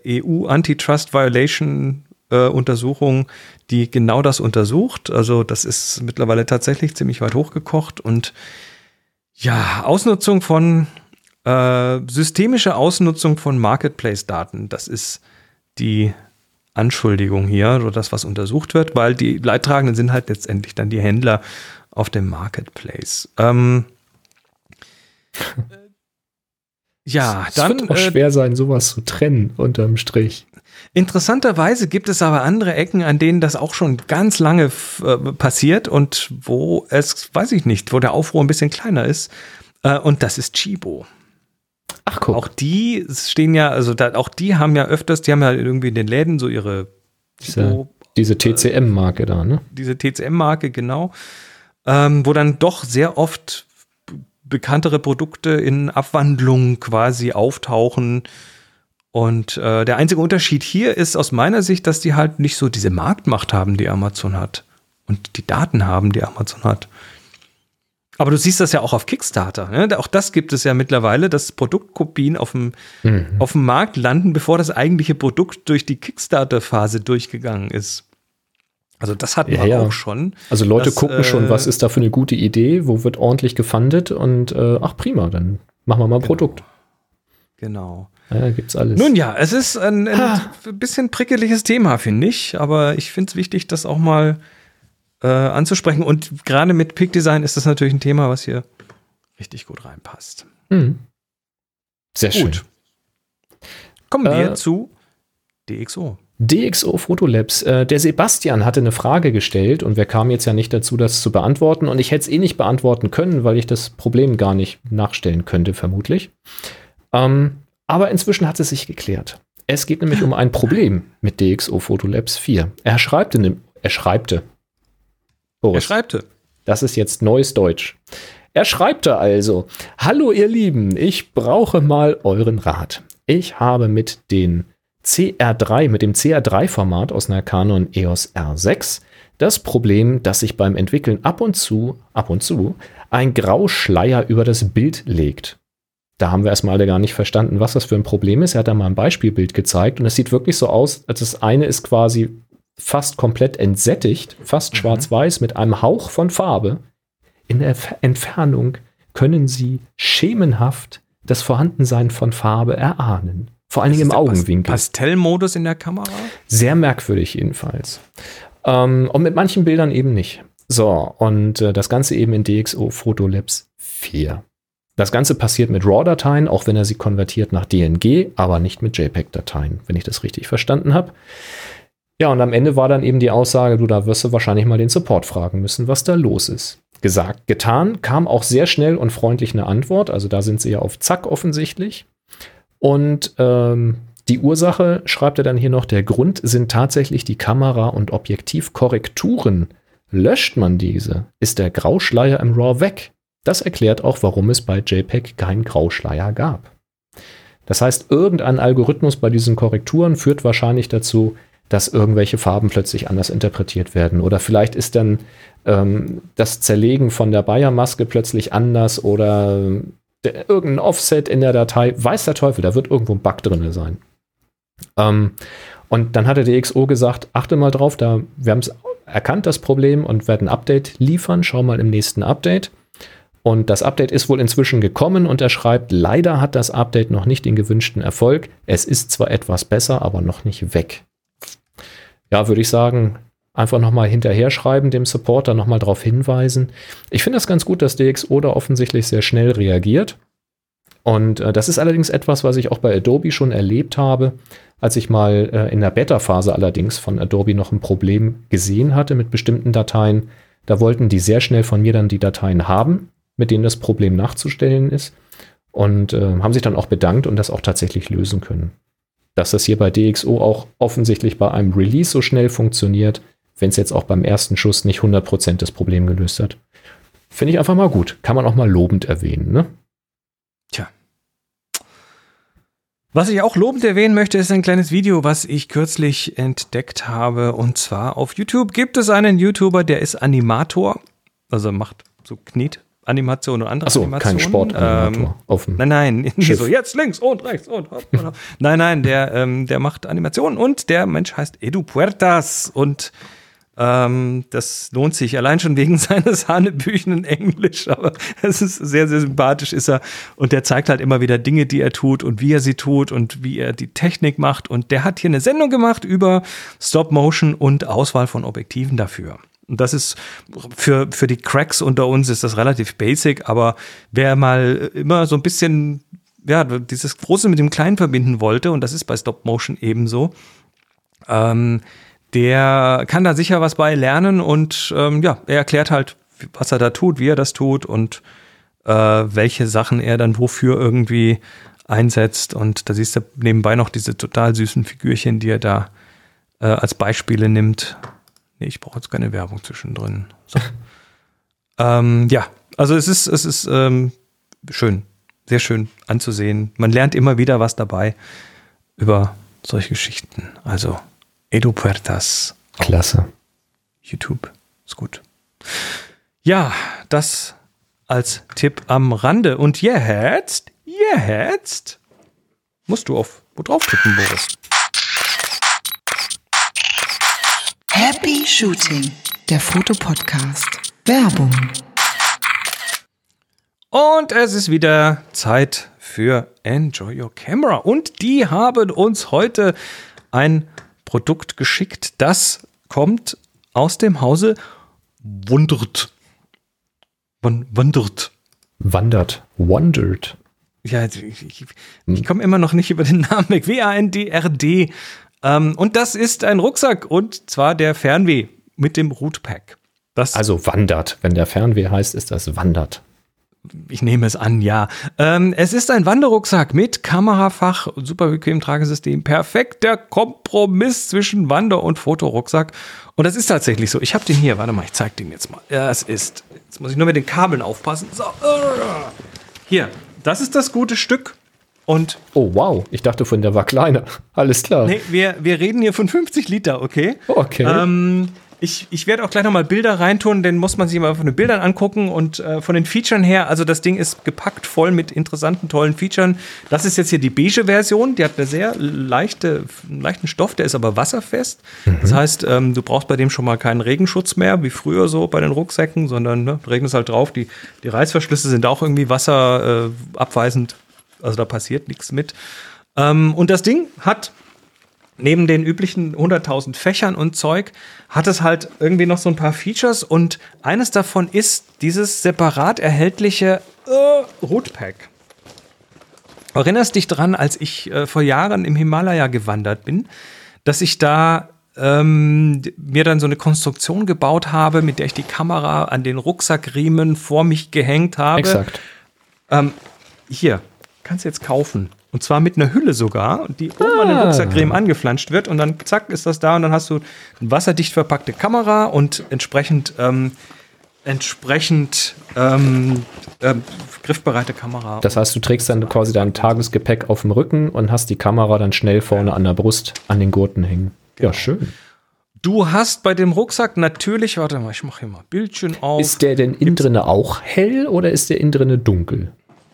[SPEAKER 2] EU-Antitrust-Violation-Untersuchung, die genau das untersucht. Also das ist mittlerweile tatsächlich ziemlich weit hochgekocht und ja, Ausnutzung von systemische Ausnutzung von Marketplace-Daten, das ist die Anschuldigung hier oder das, was untersucht wird, weil die Leidtragenden sind halt letztendlich dann die Händler auf dem Marketplace. Ja,
[SPEAKER 1] es wird auch schwer sein, sowas zu trennen unterm Strich.
[SPEAKER 2] Interessanterweise gibt es aber andere Ecken, an denen das auch schon ganz lange passiert und wo es, weiß ich nicht, wo der Aufruhr ein bisschen kleiner ist. Und das ist Chibo.
[SPEAKER 1] Ach, guck.
[SPEAKER 2] Auch die stehen ja, also auch die haben ja öfters, die haben ja irgendwie in den Läden so ihre
[SPEAKER 1] diese TCM-Marke da, ne?
[SPEAKER 2] Diese TCM-Marke, genau. Wo dann doch sehr oft bekanntere Produkte in Abwandlung quasi auftauchen. Und der einzige Unterschied hier ist aus meiner Sicht, dass die halt nicht so diese Marktmacht haben, die Amazon hat. Und die Daten haben, die Amazon hat. Aber du siehst das ja auch auf Kickstarter. Ne? Auch das gibt es ja mittlerweile, dass Produktkopien auf dem Markt landen, bevor das eigentliche Produkt durch die Kickstarter-Phase durchgegangen ist. Also das hatten wir auch schon.
[SPEAKER 1] Also Leute gucken schon, was ist da für eine gute Idee, wo wird ordentlich gefundet und ach prima, dann machen wir mal ein Produkt.
[SPEAKER 2] Genau.
[SPEAKER 1] Ja, gibt's alles.
[SPEAKER 2] Nun ja, es ist ein bisschen prickeliges Thema, finde ich, aber ich finde es wichtig, das auch mal anzusprechen. Und gerade mit Peak Design ist das natürlich ein Thema, was hier richtig gut reinpasst.
[SPEAKER 1] Sehr schön.
[SPEAKER 2] Kommen wir zu DxO.
[SPEAKER 1] DxO Photolabs. Der Sebastian hatte eine Frage gestellt und wir kamen jetzt ja nicht dazu, das zu beantworten. Und ich hätte es eh nicht beantworten können, weil ich das Problem gar nicht nachstellen könnte, vermutlich. Aber inzwischen hat es sich geklärt. Es geht nämlich um ein Problem mit DxO Photolabs 4. Er schreibte. Boris, das ist jetzt neues Deutsch. Er schreibte also: Hallo ihr Lieben, ich brauche mal euren Rat. Ich habe mit dem CR3-Format aus einer Canon EOS R6 das Problem, dass sich beim Entwickeln ab und zu ein Grauschleier über das Bild legt. Da haben wir erstmal alle gar nicht verstanden, was das für ein Problem ist. Er hat da mal ein Beispielbild gezeigt und es sieht wirklich so aus, als das eine ist quasi fast komplett entsättigt, fast schwarz-weiß mit einem Hauch von Farbe. In der Entfernung können Sie schemenhaft das Vorhandensein von Farbe erahnen. Vor allen Dingen im Augenwinkel.
[SPEAKER 2] Pastellmodus in der Kamera?
[SPEAKER 1] Sehr merkwürdig jedenfalls. Und mit manchen Bildern eben nicht. So, und das Ganze eben in DxO Photolabs 4. Das Ganze passiert mit RAW-Dateien, auch wenn er sie konvertiert nach DNG, aber nicht mit JPEG-Dateien, wenn ich das richtig verstanden habe. Ja, und am Ende war dann eben die Aussage, da wirst du wahrscheinlich mal den Support fragen müssen, was da los ist. Gesagt, getan, kam auch sehr schnell und freundlich eine Antwort, also da sind sie ja auf Zack offensichtlich. Und die Ursache, schreibt er dann hier noch, der Grund sind tatsächlich die Kamera- und Objektivkorrekturen. Löscht man diese, ist der Grauschleier im RAW weg. Das erklärt auch, warum es bei JPEG keinen Grauschleier gab. Das heißt, irgendein Algorithmus bei diesen Korrekturen führt wahrscheinlich dazu, dass irgendwelche Farben plötzlich anders interpretiert werden. Oder vielleicht ist dann das Zerlegen von der Bayer-Maske plötzlich anders oder irgendein Offset in der Datei. Weiß der Teufel, da wird irgendwo ein Bug drin sein. Und dann hat der DxO gesagt, achte mal drauf, wir haben es erkannt, das Problem, und werden ein Update liefern. Schau mal im nächsten Update. Und das Update ist wohl inzwischen gekommen und er schreibt, leider hat das Update noch nicht den gewünschten Erfolg. Es ist zwar etwas besser, aber noch nicht weg. Ja, würde ich sagen, einfach nochmal hinterher schreiben, dem Supporter nochmal darauf hinweisen. Ich finde das ganz gut, dass DxO da offensichtlich sehr schnell reagiert. Und das ist allerdings etwas, was ich auch bei Adobe schon erlebt habe, als ich mal in der Beta-Phase allerdings von Adobe noch ein Problem gesehen hatte mit bestimmten Dateien. Da wollten die sehr schnell von mir dann die Dateien haben, mit denen das Problem nachzustellen ist, und haben sich dann auch bedankt und das auch tatsächlich lösen können. Dass das hier bei DxO auch offensichtlich bei einem Release so schnell funktioniert, wenn es jetzt auch beim ersten Schuss nicht 100% das Problem gelöst hat, finde ich einfach mal gut. Kann man auch mal lobend erwähnen, ne?
[SPEAKER 2] Tja. Was ich auch lobend erwähnen möchte, ist ein kleines Video, was ich kürzlich entdeckt habe. Und zwar auf YouTube gibt es einen YouTuber, der ist Animator, also macht so Knetanimation und andere Animationen.
[SPEAKER 1] Kein Sportanimator.
[SPEAKER 2] Nein, nicht so jetzt links und rechts und hopp. Nein, der macht Animationen und der Mensch heißt Edu Puertas und das lohnt sich allein schon wegen seines hanebüchenen Englisch, aber es ist sehr, sehr sympathisch ist er und der zeigt halt immer wieder Dinge, die er tut und wie er sie tut und wie er die Technik macht und der hat hier eine Sendung gemacht über Stop-Motion und Auswahl von Objektiven dafür. Und das ist für die Cracks unter uns ist das relativ basic, aber wer mal immer so ein bisschen dieses Große mit dem Kleinen verbinden wollte, und das ist bei Stop-Motion ebenso, der kann da sicher was bei lernen und er erklärt halt, was er da tut, wie er das tut und welche Sachen er dann wofür irgendwie einsetzt. Und da siehst du nebenbei noch diese total süßen Figürchen, die er da als Beispiele nimmt. Nee, ich brauche jetzt keine Werbung zwischendrin. So. Also es ist schön, sehr schön anzusehen. Man lernt immer wieder was dabei über solche Geschichten. Also Edu Puertas.
[SPEAKER 1] Klasse.
[SPEAKER 2] YouTube. Ist gut. Ja, das als Tipp am Rande. Und jetzt musst du auf wo drauf tippen, Boris?
[SPEAKER 4] Happy Shooting, der Fotopodcast. Werbung.
[SPEAKER 2] Und es ist wieder Zeit für Enjoy Your Camera. Und die haben uns heute ein Produkt geschickt, das kommt aus dem Hause Wondert.
[SPEAKER 1] Wandert.
[SPEAKER 2] Ja, ich komme immer noch nicht über den Namen weg. WANDRD. Und das ist ein Rucksack, und zwar der Fernweh mit dem Rootpack.
[SPEAKER 1] Also wandert. Wenn der Fernweh heißt, ist das wandert.
[SPEAKER 2] Ich nehme es an, ja. Es ist ein Wanderrucksack mit Kamerafach, super bequem Tragesystem, perfekter Kompromiss zwischen Wander- und Fotorucksack. Und das ist tatsächlich so. Ich habe den hier, warte mal, ich zeige den jetzt mal. Ja, jetzt muss ich nur mit den Kabeln aufpassen. So, hier, das ist das gute Stück. Und
[SPEAKER 1] oh, wow. Ich dachte, von der war kleiner. Alles klar.
[SPEAKER 2] Nee, wir reden hier von 50 Liter, okay?
[SPEAKER 1] Okay.
[SPEAKER 2] Ich werde auch gleich nochmal Bilder reintun, den muss man sich mal von den Bildern angucken, und von den Featuren her, also das Ding ist gepackt voll mit interessanten, tollen Featuren. Das ist jetzt hier die beige Version, die hat eine sehr leichten Stoff, der ist aber wasserfest. Das heißt, du brauchst bei dem schon mal keinen Regenschutz mehr, wie früher so bei den Rucksäcken, sondern du regnest halt drauf. Die Reißverschlüsse sind auch irgendwie wasserabweisend, also da passiert nichts mit. Und das Ding hat neben den üblichen 100.000 Fächern und Zeug, hat es halt irgendwie noch so ein paar Features, und eines davon ist dieses separat erhältliche Rootpack. Erinnerst dich dran, als ich vor Jahren im Himalaya gewandert bin, dass ich da mir dann so eine Konstruktion gebaut habe, mit der ich die Kamera an den Rucksackriemen vor mich gehängt habe.
[SPEAKER 1] Exakt.
[SPEAKER 2] Hier, kannst du jetzt kaufen. Und zwar mit einer Hülle sogar, die oben an den Rucksackriemen angeflanscht wird, und dann zack ist das da, und dann hast du eine wasserdicht verpackte Kamera und entsprechend griffbereite Kamera.
[SPEAKER 1] Das heißt, du trägst dann quasi dein Tagesgepäck auf dem Rücken und hast die Kamera dann schnell vorne an der Brust an den Gurten hängen.
[SPEAKER 2] Genau.
[SPEAKER 1] Ja, schön.
[SPEAKER 2] Du hast bei dem Rucksack natürlich, warte mal, ich mache hier mal Bildchen auf.
[SPEAKER 1] Ist der denn innen drinne auch hell oder ist der innen drinne dunkel?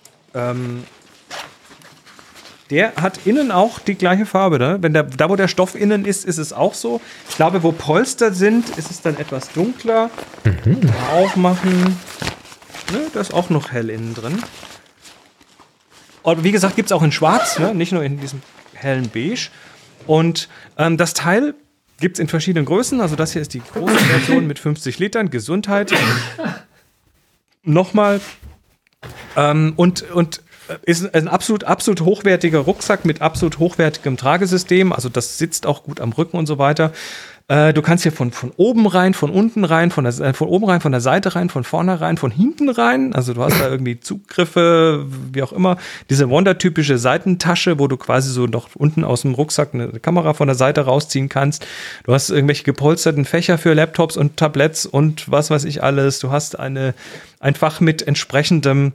[SPEAKER 2] Der hat innen auch die gleiche Farbe, ne? Wenn da wo der Stoff innen ist, ist es auch so. Ich glaube, wo Polster sind, ist es dann etwas dunkler. Mal aufmachen. Ne, da ist auch noch hell innen drin. Und wie gesagt, gibt es auch in schwarz, ne? Nicht nur in diesem hellen Beige. Und das Teil gibt es in verschiedenen Größen. Also das hier ist die große Version mit 50 Litern. Gesundheit. Nochmal. Und ist ein absolut hochwertiger Rucksack mit absolut hochwertigem Tragesystem. Also das sitzt auch gut am Rücken und so weiter. Du kannst hier von oben rein, von unten rein, von oben rein, von der Seite rein, von vorne rein, von hinten rein. Also du hast da irgendwie Zugriffe, wie auch immer. Diese Wonder-typische Seitentasche, wo du quasi so noch unten aus dem Rucksack eine Kamera von der Seite rausziehen kannst. Du hast irgendwelche gepolsterten Fächer für Laptops und Tabletts und was weiß ich alles. Du hast ein Fach mit entsprechendem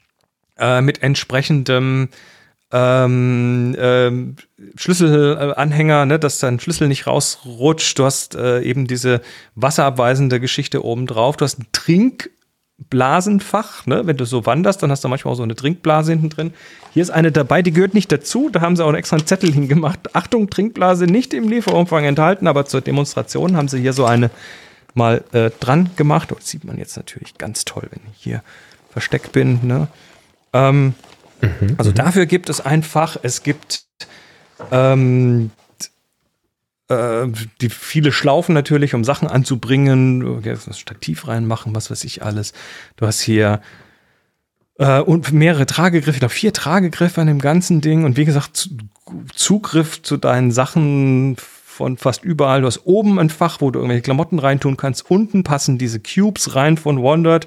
[SPEAKER 2] Schlüsselanhänger, ne, dass dein Schlüssel nicht rausrutscht. Du hast eben diese wasserabweisende Geschichte oben drauf. Du hast ein Trinkblasenfach, ne? Wenn du so wanderst, dann hast du manchmal auch so eine Trinkblase hinten drin. Hier ist eine dabei, die gehört nicht dazu. Da haben sie auch extra einen Zettel hingemacht. Achtung, Trinkblase nicht im Lieferumfang enthalten, aber zur Demonstration haben sie hier so eine mal dran gemacht. Das sieht man jetzt natürlich ganz toll, wenn ich hier versteckt bin, ne? Also dafür gibt es einfach, es gibt die viele Schlaufen natürlich, um Sachen anzubringen, das Stativ reinmachen, was weiß ich alles. Du hast hier und mehrere Tragegriffe, ich glaube 4 Tragegriffe an dem ganzen Ding, und wie gesagt, Zugriff zu deinen Sachen von fast überall. Du hast oben ein Fach, wo du irgendwelche Klamotten reintun kannst. Unten passen diese Cubes rein von Wondert.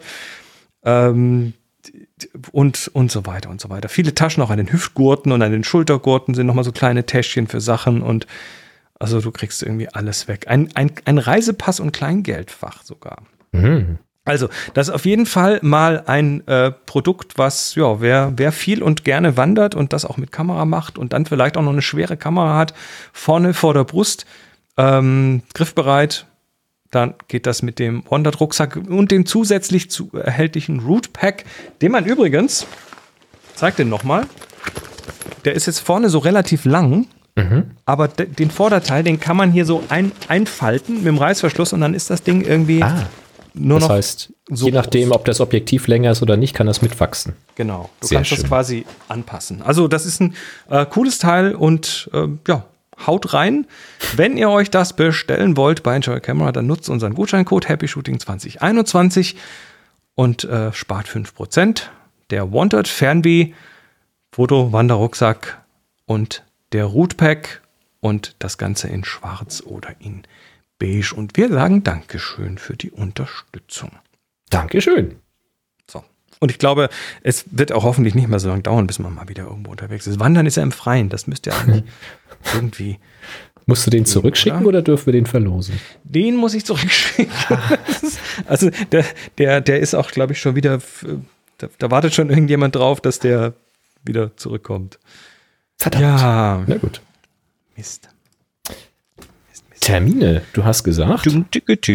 [SPEAKER 2] Und so weiter und so weiter. Viele Taschen auch an den Hüftgurten und an den Schultergurten sind nochmal so kleine Täschchen für Sachen, und also du kriegst irgendwie alles weg. Ein Reisepass und Kleingeldfach sogar. Also das ist auf jeden Fall mal ein Produkt, was, ja, wer viel und gerne wandert und das auch mit Kamera macht und dann vielleicht auch noch eine schwere Kamera hat, vorne vor der Brust, griffbereit, dann geht das mit dem Wandert-Rucksack und dem zusätzlich erhältlichen Root Pack, den man übrigens, zeig den nochmal, der ist jetzt vorne so relativ lang, aber den Vorderteil, den kann man hier so einfalten mit dem Reißverschluss und dann ist das Ding irgendwie nur noch.
[SPEAKER 1] Das heißt,
[SPEAKER 2] so
[SPEAKER 1] je nachdem, ob das Objektiv länger ist oder nicht, kann das mitwachsen.
[SPEAKER 2] Genau, du
[SPEAKER 1] Sehr
[SPEAKER 2] kannst das
[SPEAKER 1] schön.
[SPEAKER 2] quasi anpassen. Also das ist ein cooles Teil und haut rein. Wenn ihr euch das bestellen wollt bei Enjoy Camera, dann nutzt unseren Gutscheincode HappyShooting2021 und spart 5%. Der Wanted Fernweh, Foto, Wanderrucksack und der Root Pack und das Ganze in schwarz oder in beige. Und wir sagen Dankeschön für die Unterstützung.
[SPEAKER 1] Dankeschön.
[SPEAKER 2] So. Und ich glaube, es wird auch hoffentlich nicht mehr so lange dauern, bis man mal wieder irgendwo unterwegs ist. Wandern ist ja im Freien, das müsst ihr eigentlich irgendwie.
[SPEAKER 1] Musst du den zurückschicken oder dürfen wir den verlosen?
[SPEAKER 2] Den muss ich zurückschicken. Also der ist auch, glaube ich, schon wieder, da wartet schon irgendjemand drauf, dass der wieder zurückkommt.
[SPEAKER 1] Verdammt.
[SPEAKER 2] Ja.
[SPEAKER 1] Na gut.
[SPEAKER 2] Mist.
[SPEAKER 1] Termine, du hast gesagt.
[SPEAKER 2] Den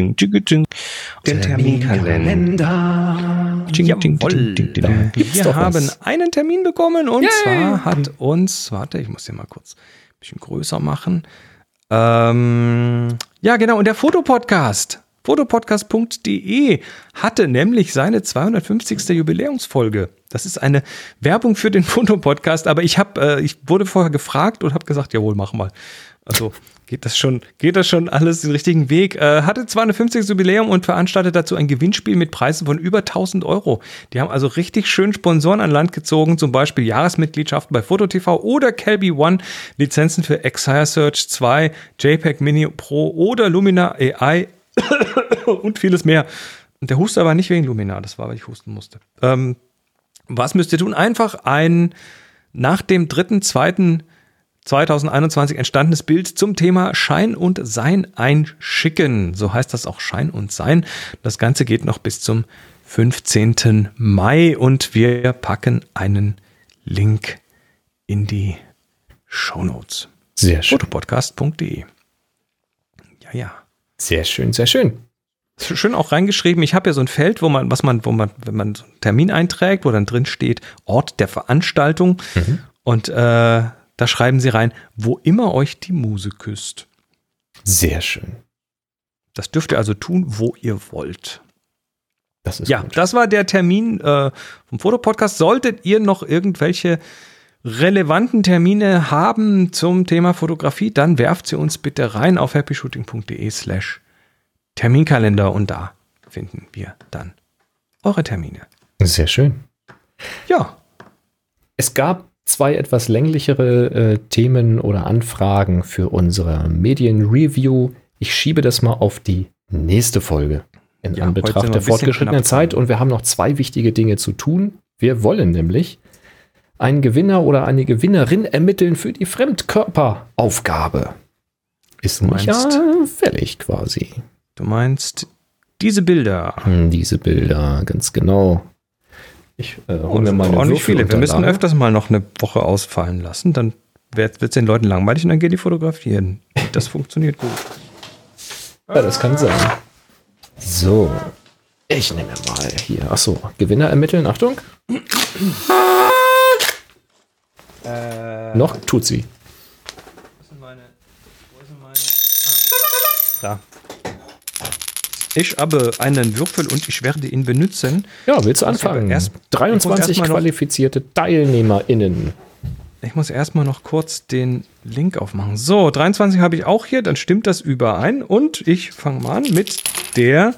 [SPEAKER 2] Terminkalender. Wir haben einen Termin bekommen und zwar hat uns, warte, ich muss den mal kurz ein bisschen größer machen. Ja, genau, und der Fotopodcast, fotopodcast.de hatte nämlich seine 250. Jubiläumsfolge. Das ist eine Werbung für den Fotopodcast, aber ich wurde vorher gefragt und habe gesagt, jawohl, mach mal. Also geht das schon alles den richtigen Weg. Hatte 250. Jubiläum und veranstaltet dazu ein Gewinnspiel mit Preisen von über 1.000 Euro. Die haben also richtig schön Sponsoren an Land gezogen, zum Beispiel Jahresmitgliedschaften bei FotoTV oder Kelby One, Lizenzen für Xire Search 2, JPEG Mini Pro oder Lumina AI und vieles mehr. Und der Huster war nicht wegen Lumina, das war, weil ich husten musste. Was müsst ihr tun? Einfach ein nach dem 3.2.2021 entstandenes Bild zum Thema Schein und Sein einschicken. So heißt das auch, Schein und Sein. Das Ganze geht noch bis zum 15. Mai und wir packen einen Link in die Shownotes.
[SPEAKER 1] Sehr schön.
[SPEAKER 2] Fotopodcast.de. Ja.
[SPEAKER 1] Sehr schön, sehr schön.
[SPEAKER 2] Schön auch reingeschrieben. Ich habe ja so ein Feld, wenn man so einen Termin einträgt, wo dann drin steht Ort der Veranstaltung und da schreiben sie rein, wo immer euch die Muse küsst.
[SPEAKER 1] Sehr schön.
[SPEAKER 2] Das dürft ihr also tun, wo ihr wollt.
[SPEAKER 1] Das ist
[SPEAKER 2] ja,
[SPEAKER 1] gut.
[SPEAKER 2] das war der Termin vom Fotopodcast. Solltet ihr noch irgendwelche relevanten Termine haben zum Thema Fotografie, dann werft sie uns bitte rein auf happyshooting.de/Terminkalender und da finden wir dann eure Termine.
[SPEAKER 1] Sehr schön.
[SPEAKER 2] Ja.
[SPEAKER 1] Es gab 2 etwas länglichere Themen oder Anfragen für unsere Medienreview. Ich schiebe das mal auf die nächste Folge in Anbetracht der fortgeschrittenen Zeit. Und wir haben noch 2 wichtige Dinge zu tun. Wir wollen nämlich einen Gewinner oder eine Gewinnerin ermitteln für die Fremdkörperaufgabe. Ist nicht fällig quasi.
[SPEAKER 2] Du meinst diese Bilder?
[SPEAKER 1] Diese Bilder, ganz genau. Ich hole mir mal eine
[SPEAKER 2] Würfel. Wir müssen öfters mal noch eine Woche ausfallen lassen, dann wird es den Leuten langweilig und dann gehen die fotografieren. Das funktioniert gut.
[SPEAKER 1] Ja, das kann sein. So, ich nehme mal hier. Achso, Gewinner ermitteln, Achtung. Noch tut sie.
[SPEAKER 2] Wo sind meine? Da. Ich habe einen Würfel und ich werde ihn benutzen.
[SPEAKER 1] Ja, willst du anfangen? 23 qualifizierte TeilnehmerInnen.
[SPEAKER 2] Ich muss erstmal noch kurz den Link aufmachen. So, 23 habe ich auch hier, dann stimmt das überein. Und ich fange mal an mit der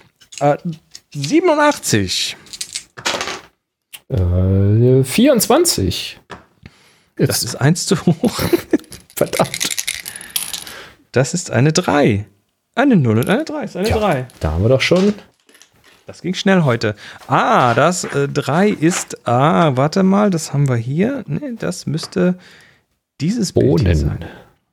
[SPEAKER 2] 87.
[SPEAKER 1] 24.
[SPEAKER 2] Das ist 1 zu hoch.
[SPEAKER 1] Verdammt.
[SPEAKER 2] Das ist eine 3. Eine 0 und eine 3. Ist eine 3.
[SPEAKER 1] Da haben wir doch schon.
[SPEAKER 2] Das ging schnell heute. Das 3 ist, warte mal, das haben wir hier. Ne, das müsste dieses Bild hier sein.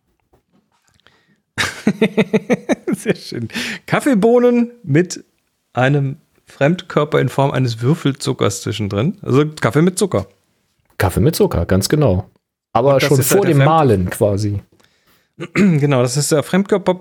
[SPEAKER 2] Sehr schön. Kaffeebohnen mit einem Fremdkörper in Form eines Würfelzuckers zwischendrin. Also Kaffee mit Zucker.
[SPEAKER 1] Kaffee mit Zucker, ganz genau. Aber schon vor dem Mahlen quasi.
[SPEAKER 2] Genau, das ist der Fremdkörper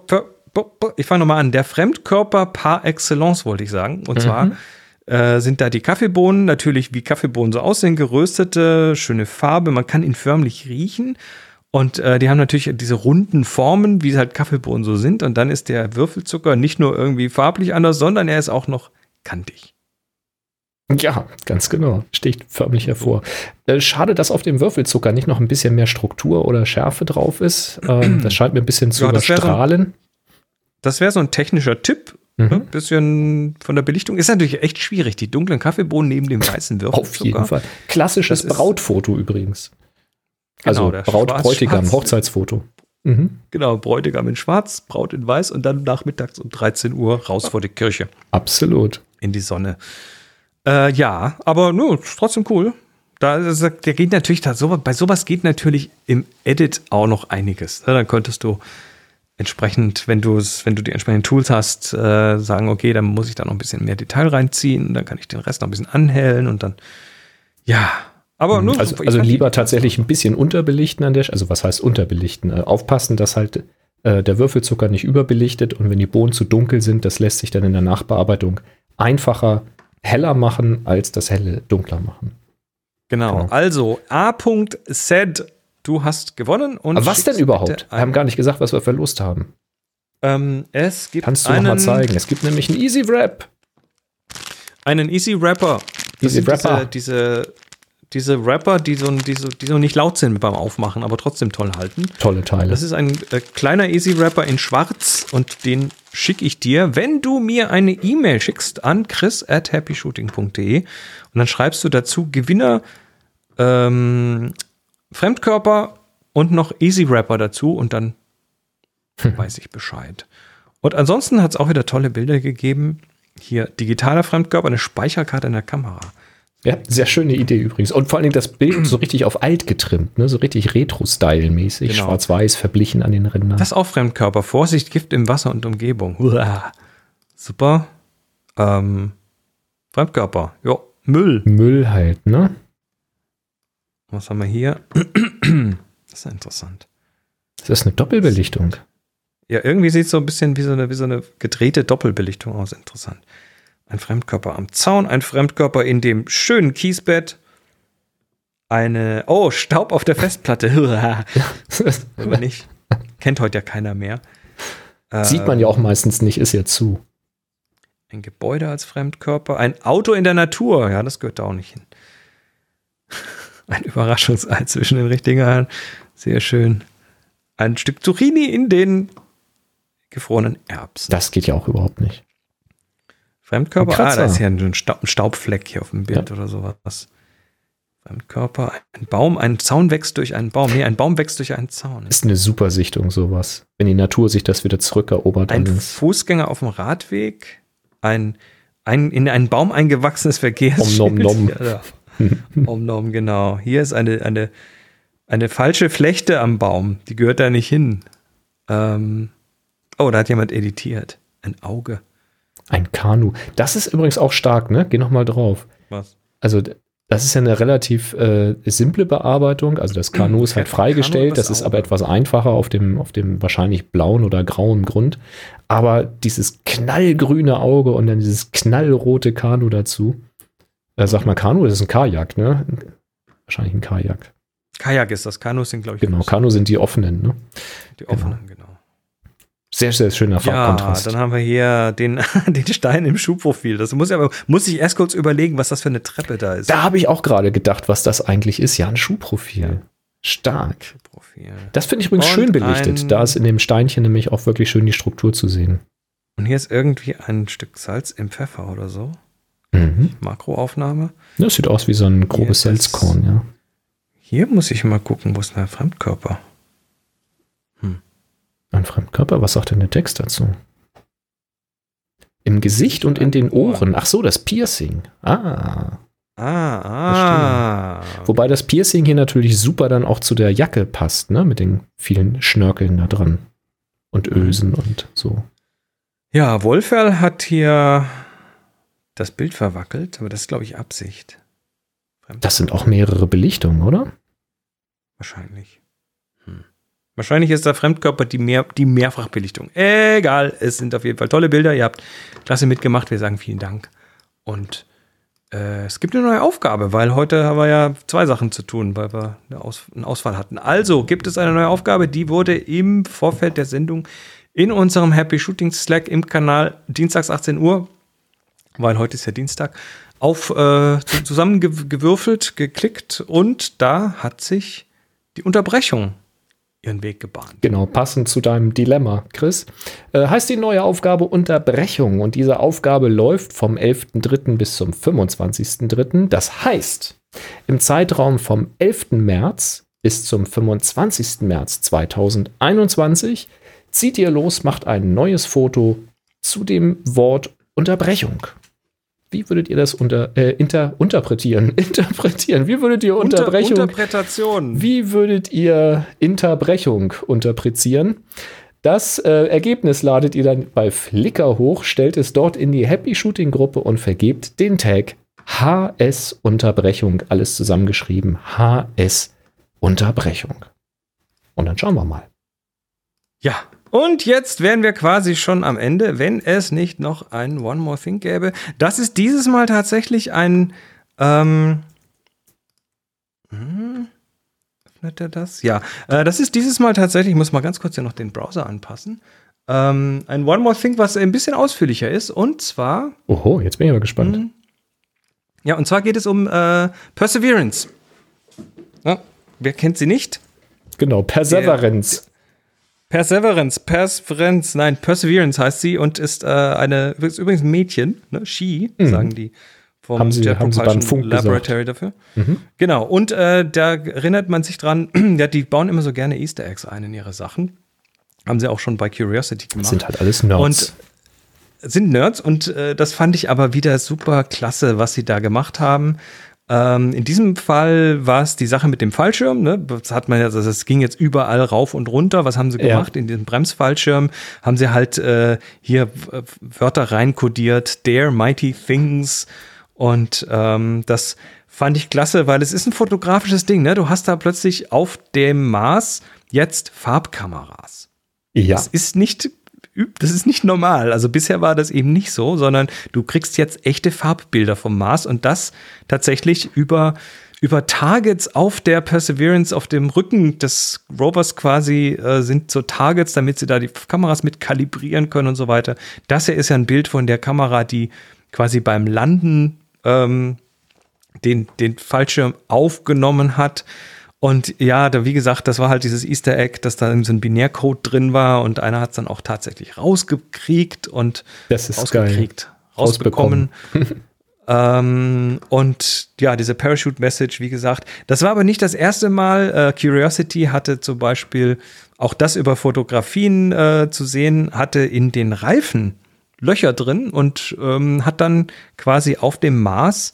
[SPEAKER 2] ich fange nochmal an. Der Fremdkörper par excellence, wollte ich sagen. Und zwar sind da die Kaffeebohnen, natürlich wie Kaffeebohnen so aussehen, geröstete, schöne Farbe. Man kann ihn förmlich riechen. Und die haben natürlich diese runden Formen, wie halt Kaffeebohnen so sind. Und dann ist der Würfelzucker nicht nur irgendwie farblich anders, sondern er ist auch noch kantig.
[SPEAKER 1] Ja, ganz genau. Sticht förmlich hervor. Schade, dass auf dem Würfelzucker nicht noch ein bisschen mehr Struktur oder Schärfe drauf ist. Das scheint mir ein bisschen zu überstrahlen.
[SPEAKER 2] Das wäre so ein technischer Tipp. Ein bisschen von der Belichtung. Ist natürlich echt schwierig, die dunklen Kaffeebohnen neben dem weißen Würfelzucker.
[SPEAKER 1] Auf jeden Fall. Klassisches Brautfoto übrigens.
[SPEAKER 2] Genau,
[SPEAKER 1] also Braut-Bräutigam, Hochzeitsfoto.
[SPEAKER 2] Genau, Bräutigam in schwarz, Braut in weiß und dann nachmittags um 13 Uhr raus vor die Kirche.
[SPEAKER 1] Absolut.
[SPEAKER 2] In die Sonne. Ja, aber ist trotzdem cool. Der geht natürlich, bei sowas geht natürlich im Edit auch noch einiges. Dann könntest du entsprechend, wenn du die entsprechenden Tools hast, sagen, okay, dann muss ich da noch ein bisschen mehr Detail reinziehen, dann kann ich den Rest noch ein bisschen anhellen und dann, ja. Aber nur
[SPEAKER 1] also lieber tatsächlich ein bisschen unterbelichten an der Stelle. Also was heißt unterbelichten? Aufpassen, dass halt der Würfelzucker nicht überbelichtet und wenn die Bohnen zu dunkel sind, das lässt sich dann in der Nachbearbeitung einfacher heller machen, als das helle dunkler machen.
[SPEAKER 2] Genau. Also A.Z, du hast gewonnen. Und
[SPEAKER 1] aber was denn überhaupt? Wir haben gar nicht gesagt, was wir verlost haben.
[SPEAKER 2] Es gibt
[SPEAKER 1] Kannst du noch mal zeigen? Es gibt nämlich einen Easy Wrap.
[SPEAKER 2] Einen Easy Wrapper.
[SPEAKER 1] Easy Wrapper.
[SPEAKER 2] Diese Wrapper, die so nicht laut sind beim Aufmachen, aber trotzdem toll halten.
[SPEAKER 1] Tolle Teile.
[SPEAKER 2] Das ist ein kleiner Easy Wrapper in schwarz und den schicke ich dir, wenn du mir eine E-Mail schickst an chris@happyshooting.de und dann schreibst du dazu Gewinner, Fremdkörper und noch Easy Wrapper dazu und dann weiß ich Bescheid. Und ansonsten hat es auch wieder tolle Bilder gegeben. Hier digitaler Fremdkörper, eine Speicherkarte in der Kamera.
[SPEAKER 1] Ja, sehr schöne Idee übrigens. Und vor allen Dingen das Bild so richtig auf alt getrimmt, ne? So richtig Retro-Style-mäßig,
[SPEAKER 2] genau.
[SPEAKER 1] Schwarz-Weiß verblichen an den Rändern.
[SPEAKER 2] Das auch Fremdkörper. Vorsicht, Gift im Wasser und Umgebung. Uah. Super. Fremdkörper. Jo, Müll.
[SPEAKER 1] Müll halt, ne?
[SPEAKER 2] Was haben wir hier? Das ist ja interessant.
[SPEAKER 1] Das ist eine Doppelbelichtung.
[SPEAKER 2] Ja, irgendwie sieht es so ein bisschen wie so eine gedrehte Doppelbelichtung aus. Interessant. Ein Fremdkörper am Zaun, ein Fremdkörper in dem schönen Kiesbett. Staub auf der Festplatte. Aber nicht. Kennt heute ja keiner mehr.
[SPEAKER 1] Sieht man ja auch meistens nicht, ist ja zu.
[SPEAKER 2] Ein Gebäude als Fremdkörper. Ein Auto in der Natur. Ja, das gehört da auch nicht hin. Ein Überraschungsei zwischen den richtigen Eiern. Sehr schön. Ein Stück Zucchini in den gefrorenen Erbsen.
[SPEAKER 1] Das geht ja auch überhaupt nicht.
[SPEAKER 2] Fremdkörper? Da ist ja ein Staubfleck hier auf dem Bild oder sowas. Fremdkörper, ein Baum, ein Zaun wächst durch einen Baum. Nee, ein Baum wächst durch einen Zaun.
[SPEAKER 1] Ist eine super Sichtung, sowas. Wenn die Natur sich das wieder zurückerobert.
[SPEAKER 2] Ein Fußgänger auf dem Radweg, ein in einen Baum eingewachsenes Verkehrsschild.
[SPEAKER 1] Om nom nom.
[SPEAKER 2] Ja, Om nom, genau. Hier ist eine falsche Flechte am Baum. Die gehört da nicht hin. Da hat jemand editiert. Ein Auge.
[SPEAKER 1] Ein Kanu. Das ist übrigens auch stark, ne? Geh noch mal drauf.
[SPEAKER 2] Was?
[SPEAKER 1] Also, das ist ja eine relativ simple Bearbeitung. Also, das Kanu ist halt freigestellt. Das ist aber etwas einfacher auf dem wahrscheinlich blauen oder grauen Grund. Aber dieses knallgrüne Auge und dann dieses knallrote Kanu dazu. Sagt man Kanu? Das ist ein Kajak, ne? Wahrscheinlich ein Kajak.
[SPEAKER 2] Kajak ist das. Kanus sind, glaube ich.
[SPEAKER 1] Genau, Kanu sind die offenen, ne?
[SPEAKER 2] Die offenen, genau.
[SPEAKER 1] Sehr, sehr schöner Farbkontrast.
[SPEAKER 2] Ja, dann haben wir hier den Stein im Schuhprofil. Das muss ich erst kurz überlegen, was das für eine Treppe da ist.
[SPEAKER 1] Da habe ich auch gerade gedacht, was das eigentlich ist. Ja, ein Schuhprofil. Ja. Stark.
[SPEAKER 2] Schuhprofil.
[SPEAKER 1] Das finde ich übrigens schön belichtet. Da ist in dem Steinchen nämlich auch wirklich schön die Struktur zu sehen.
[SPEAKER 2] Und hier ist irgendwie ein Stück Salz im Pfeffer oder so. Makroaufnahme.
[SPEAKER 1] Das sieht aus wie so ein grobes Salzkorn, ja.
[SPEAKER 2] Hier muss ich mal gucken, wo ist der Fremdkörper?
[SPEAKER 1] Ein Fremdkörper? Was sagt denn der Text dazu? Im Gesicht und in den Ohren. Ach so, das Piercing. Verstehe. Wobei das Piercing hier natürlich super dann auch zu der Jacke passt, ne? Mit den vielen Schnörkeln da dran. Und Ösen und so.
[SPEAKER 2] Ja, Wolferl hat hier das Bild verwackelt, aber das ist, glaube ich, Absicht.
[SPEAKER 1] Das sind auch mehrere Belichtungen, oder?
[SPEAKER 2] Wahrscheinlich. Wahrscheinlich ist der Fremdkörper die Mehrfachbelichtung. Egal, es sind auf jeden Fall tolle Bilder. Ihr habt klasse mitgemacht. Wir sagen vielen Dank. Und es gibt eine neue Aufgabe, weil heute haben wir ja 2 Sachen zu tun, weil wir einen Ausfall hatten. Also gibt es eine neue Aufgabe, die wurde im Vorfeld der Sendung in unserem Happy Shooting Slack im Kanal dienstags 18 Uhr, weil heute ist ja Dienstag, zusammengewürfelt, geklickt und da hat sich die Unterbrechung ihren Weg gebahnt.
[SPEAKER 1] Genau, passend zu deinem Dilemma, Chris. Heißt die neue Aufgabe Unterbrechung und diese Aufgabe läuft vom 11.3. bis zum 25.3. Das heißt, im Zeitraum vom 11. März bis zum 25. März 2021 zieht ihr los, macht ein neues Foto zu dem Wort Unterbrechung. Wie würdet ihr das interpretieren? Wie würdet ihr Unterbrechung?
[SPEAKER 2] Interpretation.
[SPEAKER 1] Wie würdet ihr Unterbrechung interpretieren? Das Ergebnis ladet ihr dann bei Flickr hoch, stellt es dort in die Happy Shooting Gruppe und vergebt den Tag HS Unterbrechung. Alles zusammengeschrieben. HS Unterbrechung. Und dann schauen wir mal.
[SPEAKER 2] Ja. Und jetzt wären wir quasi schon am Ende, wenn es nicht noch ein One More Thing gäbe. Das ist dieses Mal tatsächlich ein öffnet er das? Ja, das ist dieses Mal tatsächlich, ich muss mal ganz kurz hier noch den Browser anpassen. Ein One More Thing, was ein bisschen ausführlicher ist. Und zwar
[SPEAKER 1] Oho, jetzt bin ich aber gespannt.
[SPEAKER 2] Ja, und zwar geht es um Perseverance. Ja, wer kennt sie nicht?
[SPEAKER 1] Genau, Perseverance.
[SPEAKER 2] Perseverance heißt sie und ist ist übrigens ein Mädchen, ne? She, sagen die vom Jet Propulsion Laboratory dafür. Genau, und da erinnert man sich dran, die bauen immer so gerne Easter Eggs ein in ihre Sachen. Haben sie auch schon bei Curiosity gemacht.
[SPEAKER 1] Das sind halt alles Nerds.
[SPEAKER 2] Und sind Nerds und das fand ich aber wieder super klasse, was sie da gemacht haben. In diesem Fall war es die Sache mit dem Fallschirm, ne? Das hat man ja, also es ging jetzt überall rauf und runter. Was haben sie gemacht? In diesem Bremsfallschirm haben sie halt hier Wörter reinkodiert, Dare Mighty Things. Und das fand ich klasse, weil es ist ein fotografisches Ding, ne? Du hast da plötzlich auf dem Mars jetzt Farbkameras.
[SPEAKER 1] Ja.
[SPEAKER 2] Das ist nicht normal. Also bisher war das eben nicht so, sondern du kriegst jetzt echte Farbbilder vom Mars und das tatsächlich über Targets auf der Perseverance, auf dem Rücken des Rovers quasi sind so Targets, damit sie da die Kameras mit kalibrieren können und so weiter. Das hier ist ja ein Bild von der Kamera, die quasi beim Landen den Fallschirm aufgenommen hat. Und ja, wie gesagt, das war halt dieses Easter Egg, dass da so ein Binärcode drin war und einer hat es dann auch tatsächlich rausbekommen. Und ja, diese Parachute-Message, wie gesagt, das war aber nicht das erste Mal. Curiosity hatte zum Beispiel auch das über Fotografien zu sehen, hatte in den Reifen Löcher drin und hat dann quasi auf dem Mars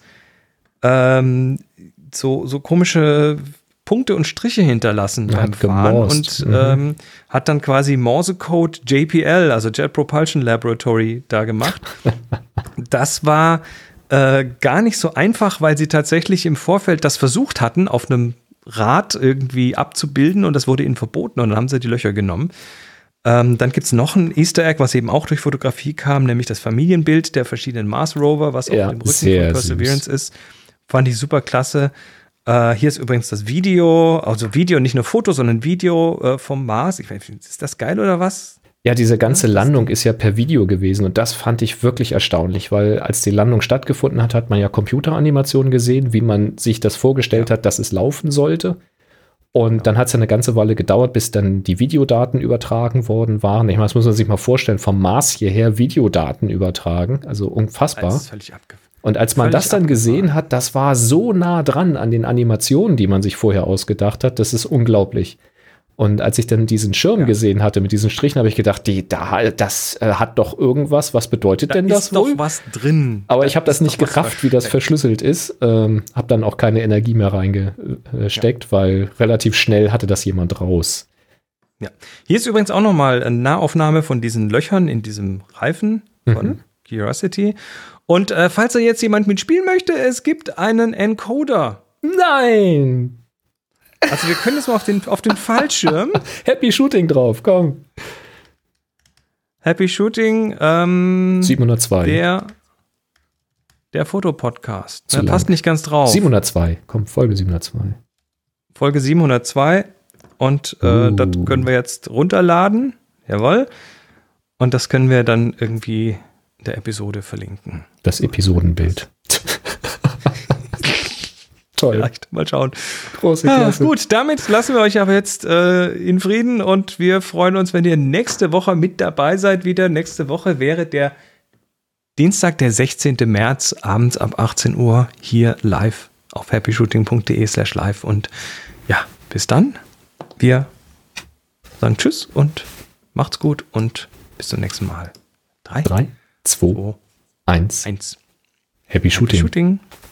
[SPEAKER 2] so komische Punkte und Striche hinterlassen beim Fahren und hat dann quasi Morsecode JPL, also Jet Propulsion Laboratory, da gemacht. Das war gar nicht so einfach, weil sie tatsächlich im Vorfeld das versucht hatten, auf einem Rad irgendwie abzubilden und das wurde ihnen verboten und dann haben sie die Löcher genommen. Dann gibt es noch ein Easter Egg, was eben auch durch Fotografie kam, nämlich das Familienbild der verschiedenen Mars Rover, was auf dem Rücken von Perseverance ist. Fand ich super klasse. Hier ist übrigens das Video, also Video, nicht nur Foto, sondern Video vom Mars. Ich weiß, ist das geil oder was?
[SPEAKER 1] Ja, diese ganze Landung ist ja per Video gewesen und das fand ich wirklich erstaunlich, weil als die Landung stattgefunden hat, hat man ja Computeranimationen gesehen, wie man sich das vorgestellt hat, dass es laufen sollte. Und dann hat es ja eine ganze Weile gedauert, bis dann die Videodaten übertragen worden waren. Ich meine, das muss man sich mal vorstellen, vom Mars hierher Videodaten übertragen, also unfassbar.
[SPEAKER 2] Das ist völlig abgefahren.
[SPEAKER 1] Und als man das dann gesehen hat, das war so nah dran an den Animationen, die man sich vorher ausgedacht hat, das ist unglaublich. Und als ich dann diesen Schirm gesehen hatte mit diesen Strichen, habe ich gedacht, das hat doch irgendwas. Was bedeutet denn das wohl?
[SPEAKER 2] Da ist doch was drin.
[SPEAKER 1] Aber ich habe das nicht gerafft, wie das verschlüsselt ist. Habe dann auch keine Energie mehr reingesteckt, weil relativ schnell hatte das jemand raus.
[SPEAKER 2] Ja. Hier ist übrigens auch noch mal eine Nahaufnahme von diesen Löchern in diesem Reifen von Curiosity. Und falls da jetzt jemand mitspielen möchte, es gibt einen Encoder.
[SPEAKER 1] Nein!
[SPEAKER 2] Also wir können jetzt mal auf den Fallschirm.
[SPEAKER 1] Happy Shooting drauf, komm.
[SPEAKER 2] Happy Shooting.
[SPEAKER 1] 702.
[SPEAKER 2] Der Fotopodcast.
[SPEAKER 1] Zu lang.
[SPEAKER 2] Passt nicht ganz drauf.
[SPEAKER 1] 702, komm, Folge 702.
[SPEAKER 2] Folge 702. Und das können wir jetzt runterladen. Jawohl. Und das können wir dann irgendwie in der Episode verlinken.
[SPEAKER 1] Das Episodenbild. Toll.
[SPEAKER 2] Vielleicht mal schauen.
[SPEAKER 1] Große Klasse.
[SPEAKER 2] Gut, damit lassen wir euch aber jetzt in Frieden und wir freuen uns, wenn ihr nächste Woche mit dabei seid wieder. Nächste Woche wäre der Dienstag, der 16. März, abends ab 18 Uhr hier live auf happyshooting.de/live. Und ja, bis dann. Wir sagen Tschüss und macht's gut und bis zum nächsten Mal. 3,
[SPEAKER 1] 2, 1.
[SPEAKER 2] 1.
[SPEAKER 1] Happy Shooting.
[SPEAKER 2] Shooting.